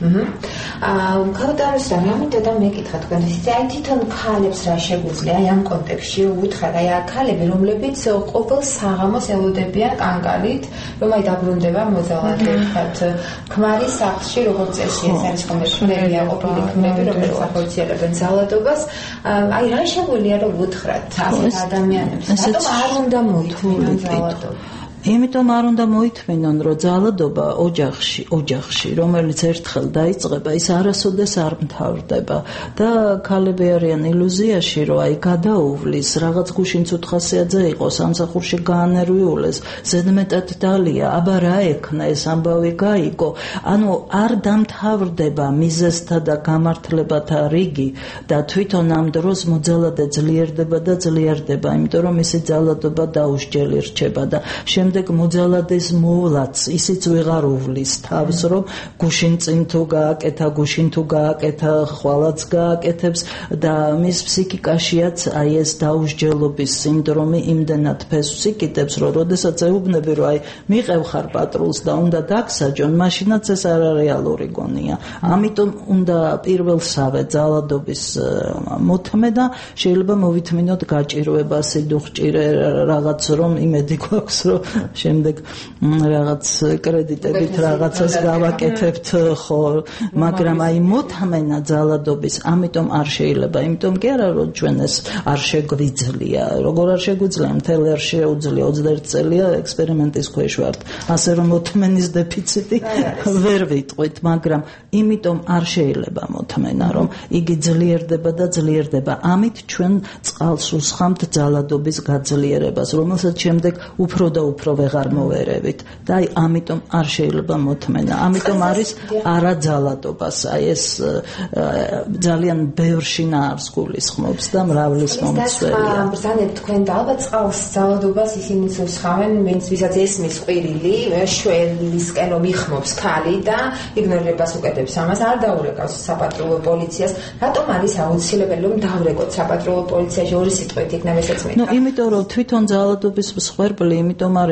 ქალდაროს და ამიტომ მეკითხა თქვენ ისე აი თვითონ ქალებს რა შეგვიძლია აი ამ კონტექსტში უთხრა აი ქალები რომლებიც ყოველ საღამოს ელოდებიან კანკარით რომ აი დაბრუნდება მოძალადე ხათ ქმარის სახლში როგორც წესი ეს არის ხოლმე ქმერია ყოფილი ქმრები რომელიც ახორციელებენ ძალადობას აი რა შეგვიძლია რომ უთხრათ ასეთ ადამიანებს რატომ არ უნდა მოითხოვონ ძალადობა იმიტომ არ უნდა მოითმინონ რომ ძალადობა ოჯახში რომელიც ერთხელ დაიწყება ის არასოდეს არ მთავრდება და ქალები არიან ილუზიაში რომ აი გადაუვლის რაღაც გუშინ ცუთხასიაძე იყო სამსახურში გაანერვიულეს ზედმეტად დალია აბა რა ექნა ეს ამბავი გაიგო ანუ არ დამთავრდება მიზეზთა და გამართლებათა რიგი და თვითონ ამ დროს მოძალადე ძლიერდება იმიტომ რომ მისი ძალადობა დაუსჯელი რჩება და შემდეგ მოძალადეს მოვლაც ისიც ვეღარ უვლის თავს რომ გუშინ წინ თუ გააკეთა ხვალაც გააკეთებს და მის ფსიქიკაშიაც აი ეს დაუსჯელობის სინდრომი იმდენად ფესვს იკიტებს რომ როდესაც ეუბნები რომ აი მიყევ ხარ პატრულს და უნდა დაგსაჯონ მაშინაც ეს არარეალური გონია ამიტომ უნდა პირველსავე ძალადობის მოთმე და შეიძლება მოვითმინოთ გაჭირვება სიდუხჭირე რაღაც რომ იმედი გვაქვს რომ შემდეგ რაღაც კრედიტებით რაღაცას გავაკეთებთ ხო მაგრამ აი მოთმენა ძალადობის ამიტომ არ შეიძლება იმიტომ კი არა რომ ჩვენ ეს არ შეგვიძლია როგორ არ შეგვიძლია მთელი არ შეუძლია 21 წელია ექსპერიმენტის ქვეშ ვართ ასე რომ მოთმენის დეფიციტი ვერ ვიტყვით მაგრამ იმიტომ არ შეიძლება მოთმენა რომ იგი ძლიერდება ამით ჩვენ წყალს უსხამთ ძალადობის გაძლიერებას რომელსაც შემდეგ უფრო და უფრო ვეღარ მოვერევით და აი ამიტომ არ შეიძლება მოთმენა ამიტომ არის არაძალადობას აი ეს ძალიან ბევრ შინაარს გულისხმობს და მრავლის მომცველია ბრძანებთ თქვენ და ალბათ წყალს ძალადობას ისინიც უსხავენ ვისაც ესმის ყვირილი შველისკენ რომ იხმობს ქალი და იგნორირებას უკეთებს ამას არ დაურეკავს საპატრულო პოლიციას რატომ არის აუცილებელი რომ დავრეკოთ საპატრულო პოლიციაში ორი სიტყვით იქნებ ესეც მე იმიტომ რომ თვითონ ძალადობის მსხვერპლი იმიტომ არის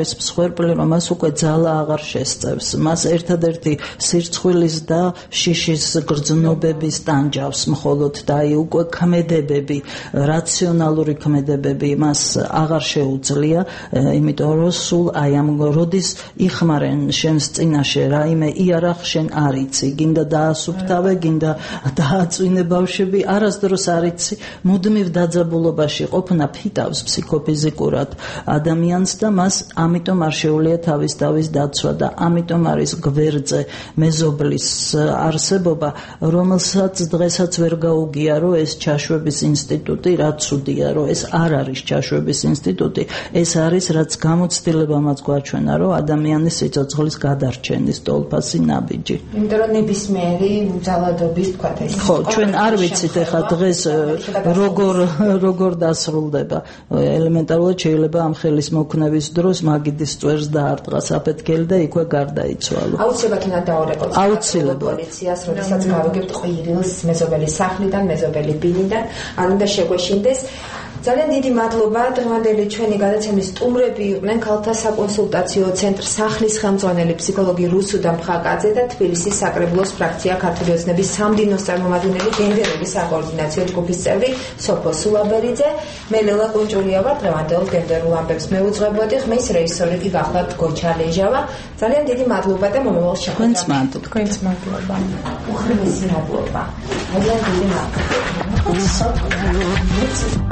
არის მსხვერპლი, რომ მას უკვე ძალა აღარ შესწევს. მას ერთადერთი სირცხვილის და შიშის გრძნობების ტანჯავს მხოლოდ და უკვე ქმედებები, რაციონალური ქმედებები მას აღარ შეუძლია, იმიტომ რომ სულ ამ როდის იხმარენ შენს წინაშე რაიმე იარაღ შენ არ იცი, გინდა დაასუფთავე, გინდა დააწვინე ბავშვები, არასდროს არ იცი, მუდმივ დაძაბულობაში ყოფნა ფიტავს ფსიქოფიზიკურად ადამიანს და მას ამიტომ არ შეუძლია თავის დაცვა და ამიტომ არის გვერდზე მეზობლის არსებობა, რომელსაც დღესაც ვერ გაუგია, რომ ეს ჩაშვების ინსტიტუტი რაც უდია, რომ ეს არ არის ჩაშვების ინსტიტუტი, ეს არის რაც გამოცდილებამაც გვაჩვენა, რომ ადამიანის სიცოცხლის გადარჩენის ტოლფასი ნაბიჯი. იმიტომ რომ ნებისმიერი ძალადობის თქვა ეს. ხო, ჩვენ არ ვიცით ახლა დღეს როგორ დასრულდება. ელემენტარულად შეიძლება ამ ხელის მოქნების დროს მაგიდის წვერს დაარტყა საფეთქელი და იქვე გარდაიცვალა. აუცილებლად უნდა დაურეკოთ პოლიციას, როდესაც გავიგებთ ყვირილს მეზობელი სახლიდან, მეზობელი ბინიდან, ან უნდა შეგვეშინდეს. ძალიან დიდი მადლობა. დღევანდელი ჩვენი გადაცემის სტუმრები იყვნენ ქალთა საკონსულტაციო ცენტრ სახლის ხელმძღვანელი ფსიქოლოგი რუსუდა მხაკაძე და თბილისის საკრებულოს ფრაქცია ქართული ოცნების სამდინოს წარმომადგენელი გენდერული საკოორდინაციო ჯგუფის წევრი სოფო სულაბერიძე. მე ლელა კუნჭულია ვარ, დღევანდელ გენდერულ ამბებს მევუძღვებოდი, ხმის რეჟისორი კი გახლავთ გოჩა ლეჟავა. ძალიან დიდი მადლობა და მომავალ შეხვედრამდე. თქვენც მადლობა. უხრმესი მადლობა. ძალიან დიდი მადლობა.